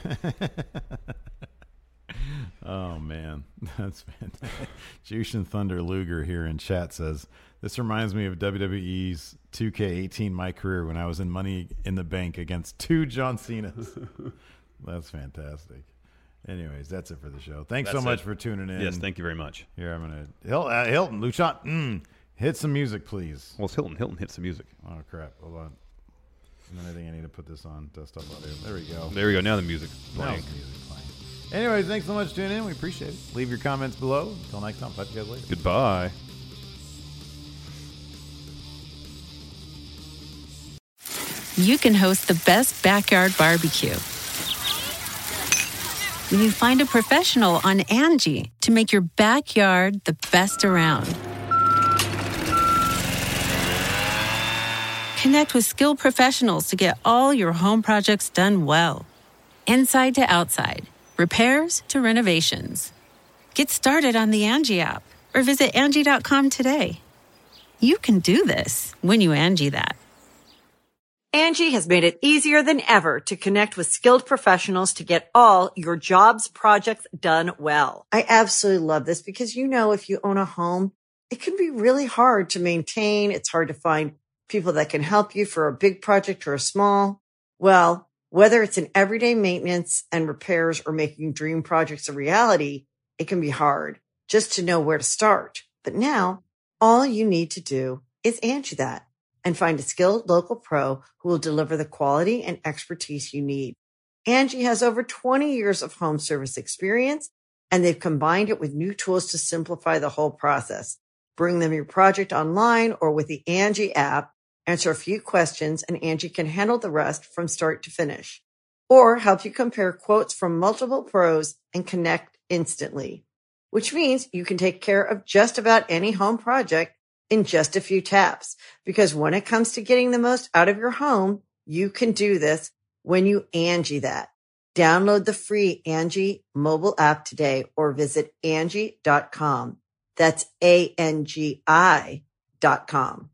Oh, man. That's fantastic. Jushin Thunder Luger here in chat says, this reminds me of WWE's 2K18 My Career when I was in Money in the Bank against 2 John Cenas. That's fantastic. Anyways, that's it for the show. Thanks so much for tuning in. Yes, thank you very much. Here, I'm going to... Hilton, Luchon, hit some music, please. Well, it's Hilton. Hilton hits the music. Oh, crap. Hold on. And then I think I need to put this on desktop audio. There we go. There we go. Now the music's playing. Now the music's playing. Anyways, thanks so much for tuning in. We appreciate it. Leave your comments below. Until next time, talk to you guys later. Goodbye. You can host the best backyard barbecue when you find a professional on Angie to make your backyard the best around. Connect with skilled professionals to get all your home projects done well. Inside to outside, repairs to renovations. Get started on the Angie app or visit Angie.com today. You can do this when you Angie that. Angie has made it easier than ever to connect with skilled professionals to get all your jobs projects done well. I absolutely love this because, you know, if you own a home, it can be really hard to maintain. It's hard to find people that can help you for a big project or a small. Well, whether it's in everyday maintenance and repairs or making dream projects a reality, it can be hard just to know where to start. But now all you need to do is Angie that and find a skilled local pro who will deliver the quality and expertise you need. Angie has over 20 years of home service experience, and they've combined it with new tools to simplify the whole process. Bring them your project online or with the Angie app, answer a few questions, and Angie can handle the rest from start to finish. Or help you compare quotes from multiple pros and connect instantly, which means you can take care of just about any home project in just a few taps. Because when it comes to getting the most out of your home, you can do this when you Angie that. Download the free Angie mobile app today or visit Angie.com. That's ANGI.com.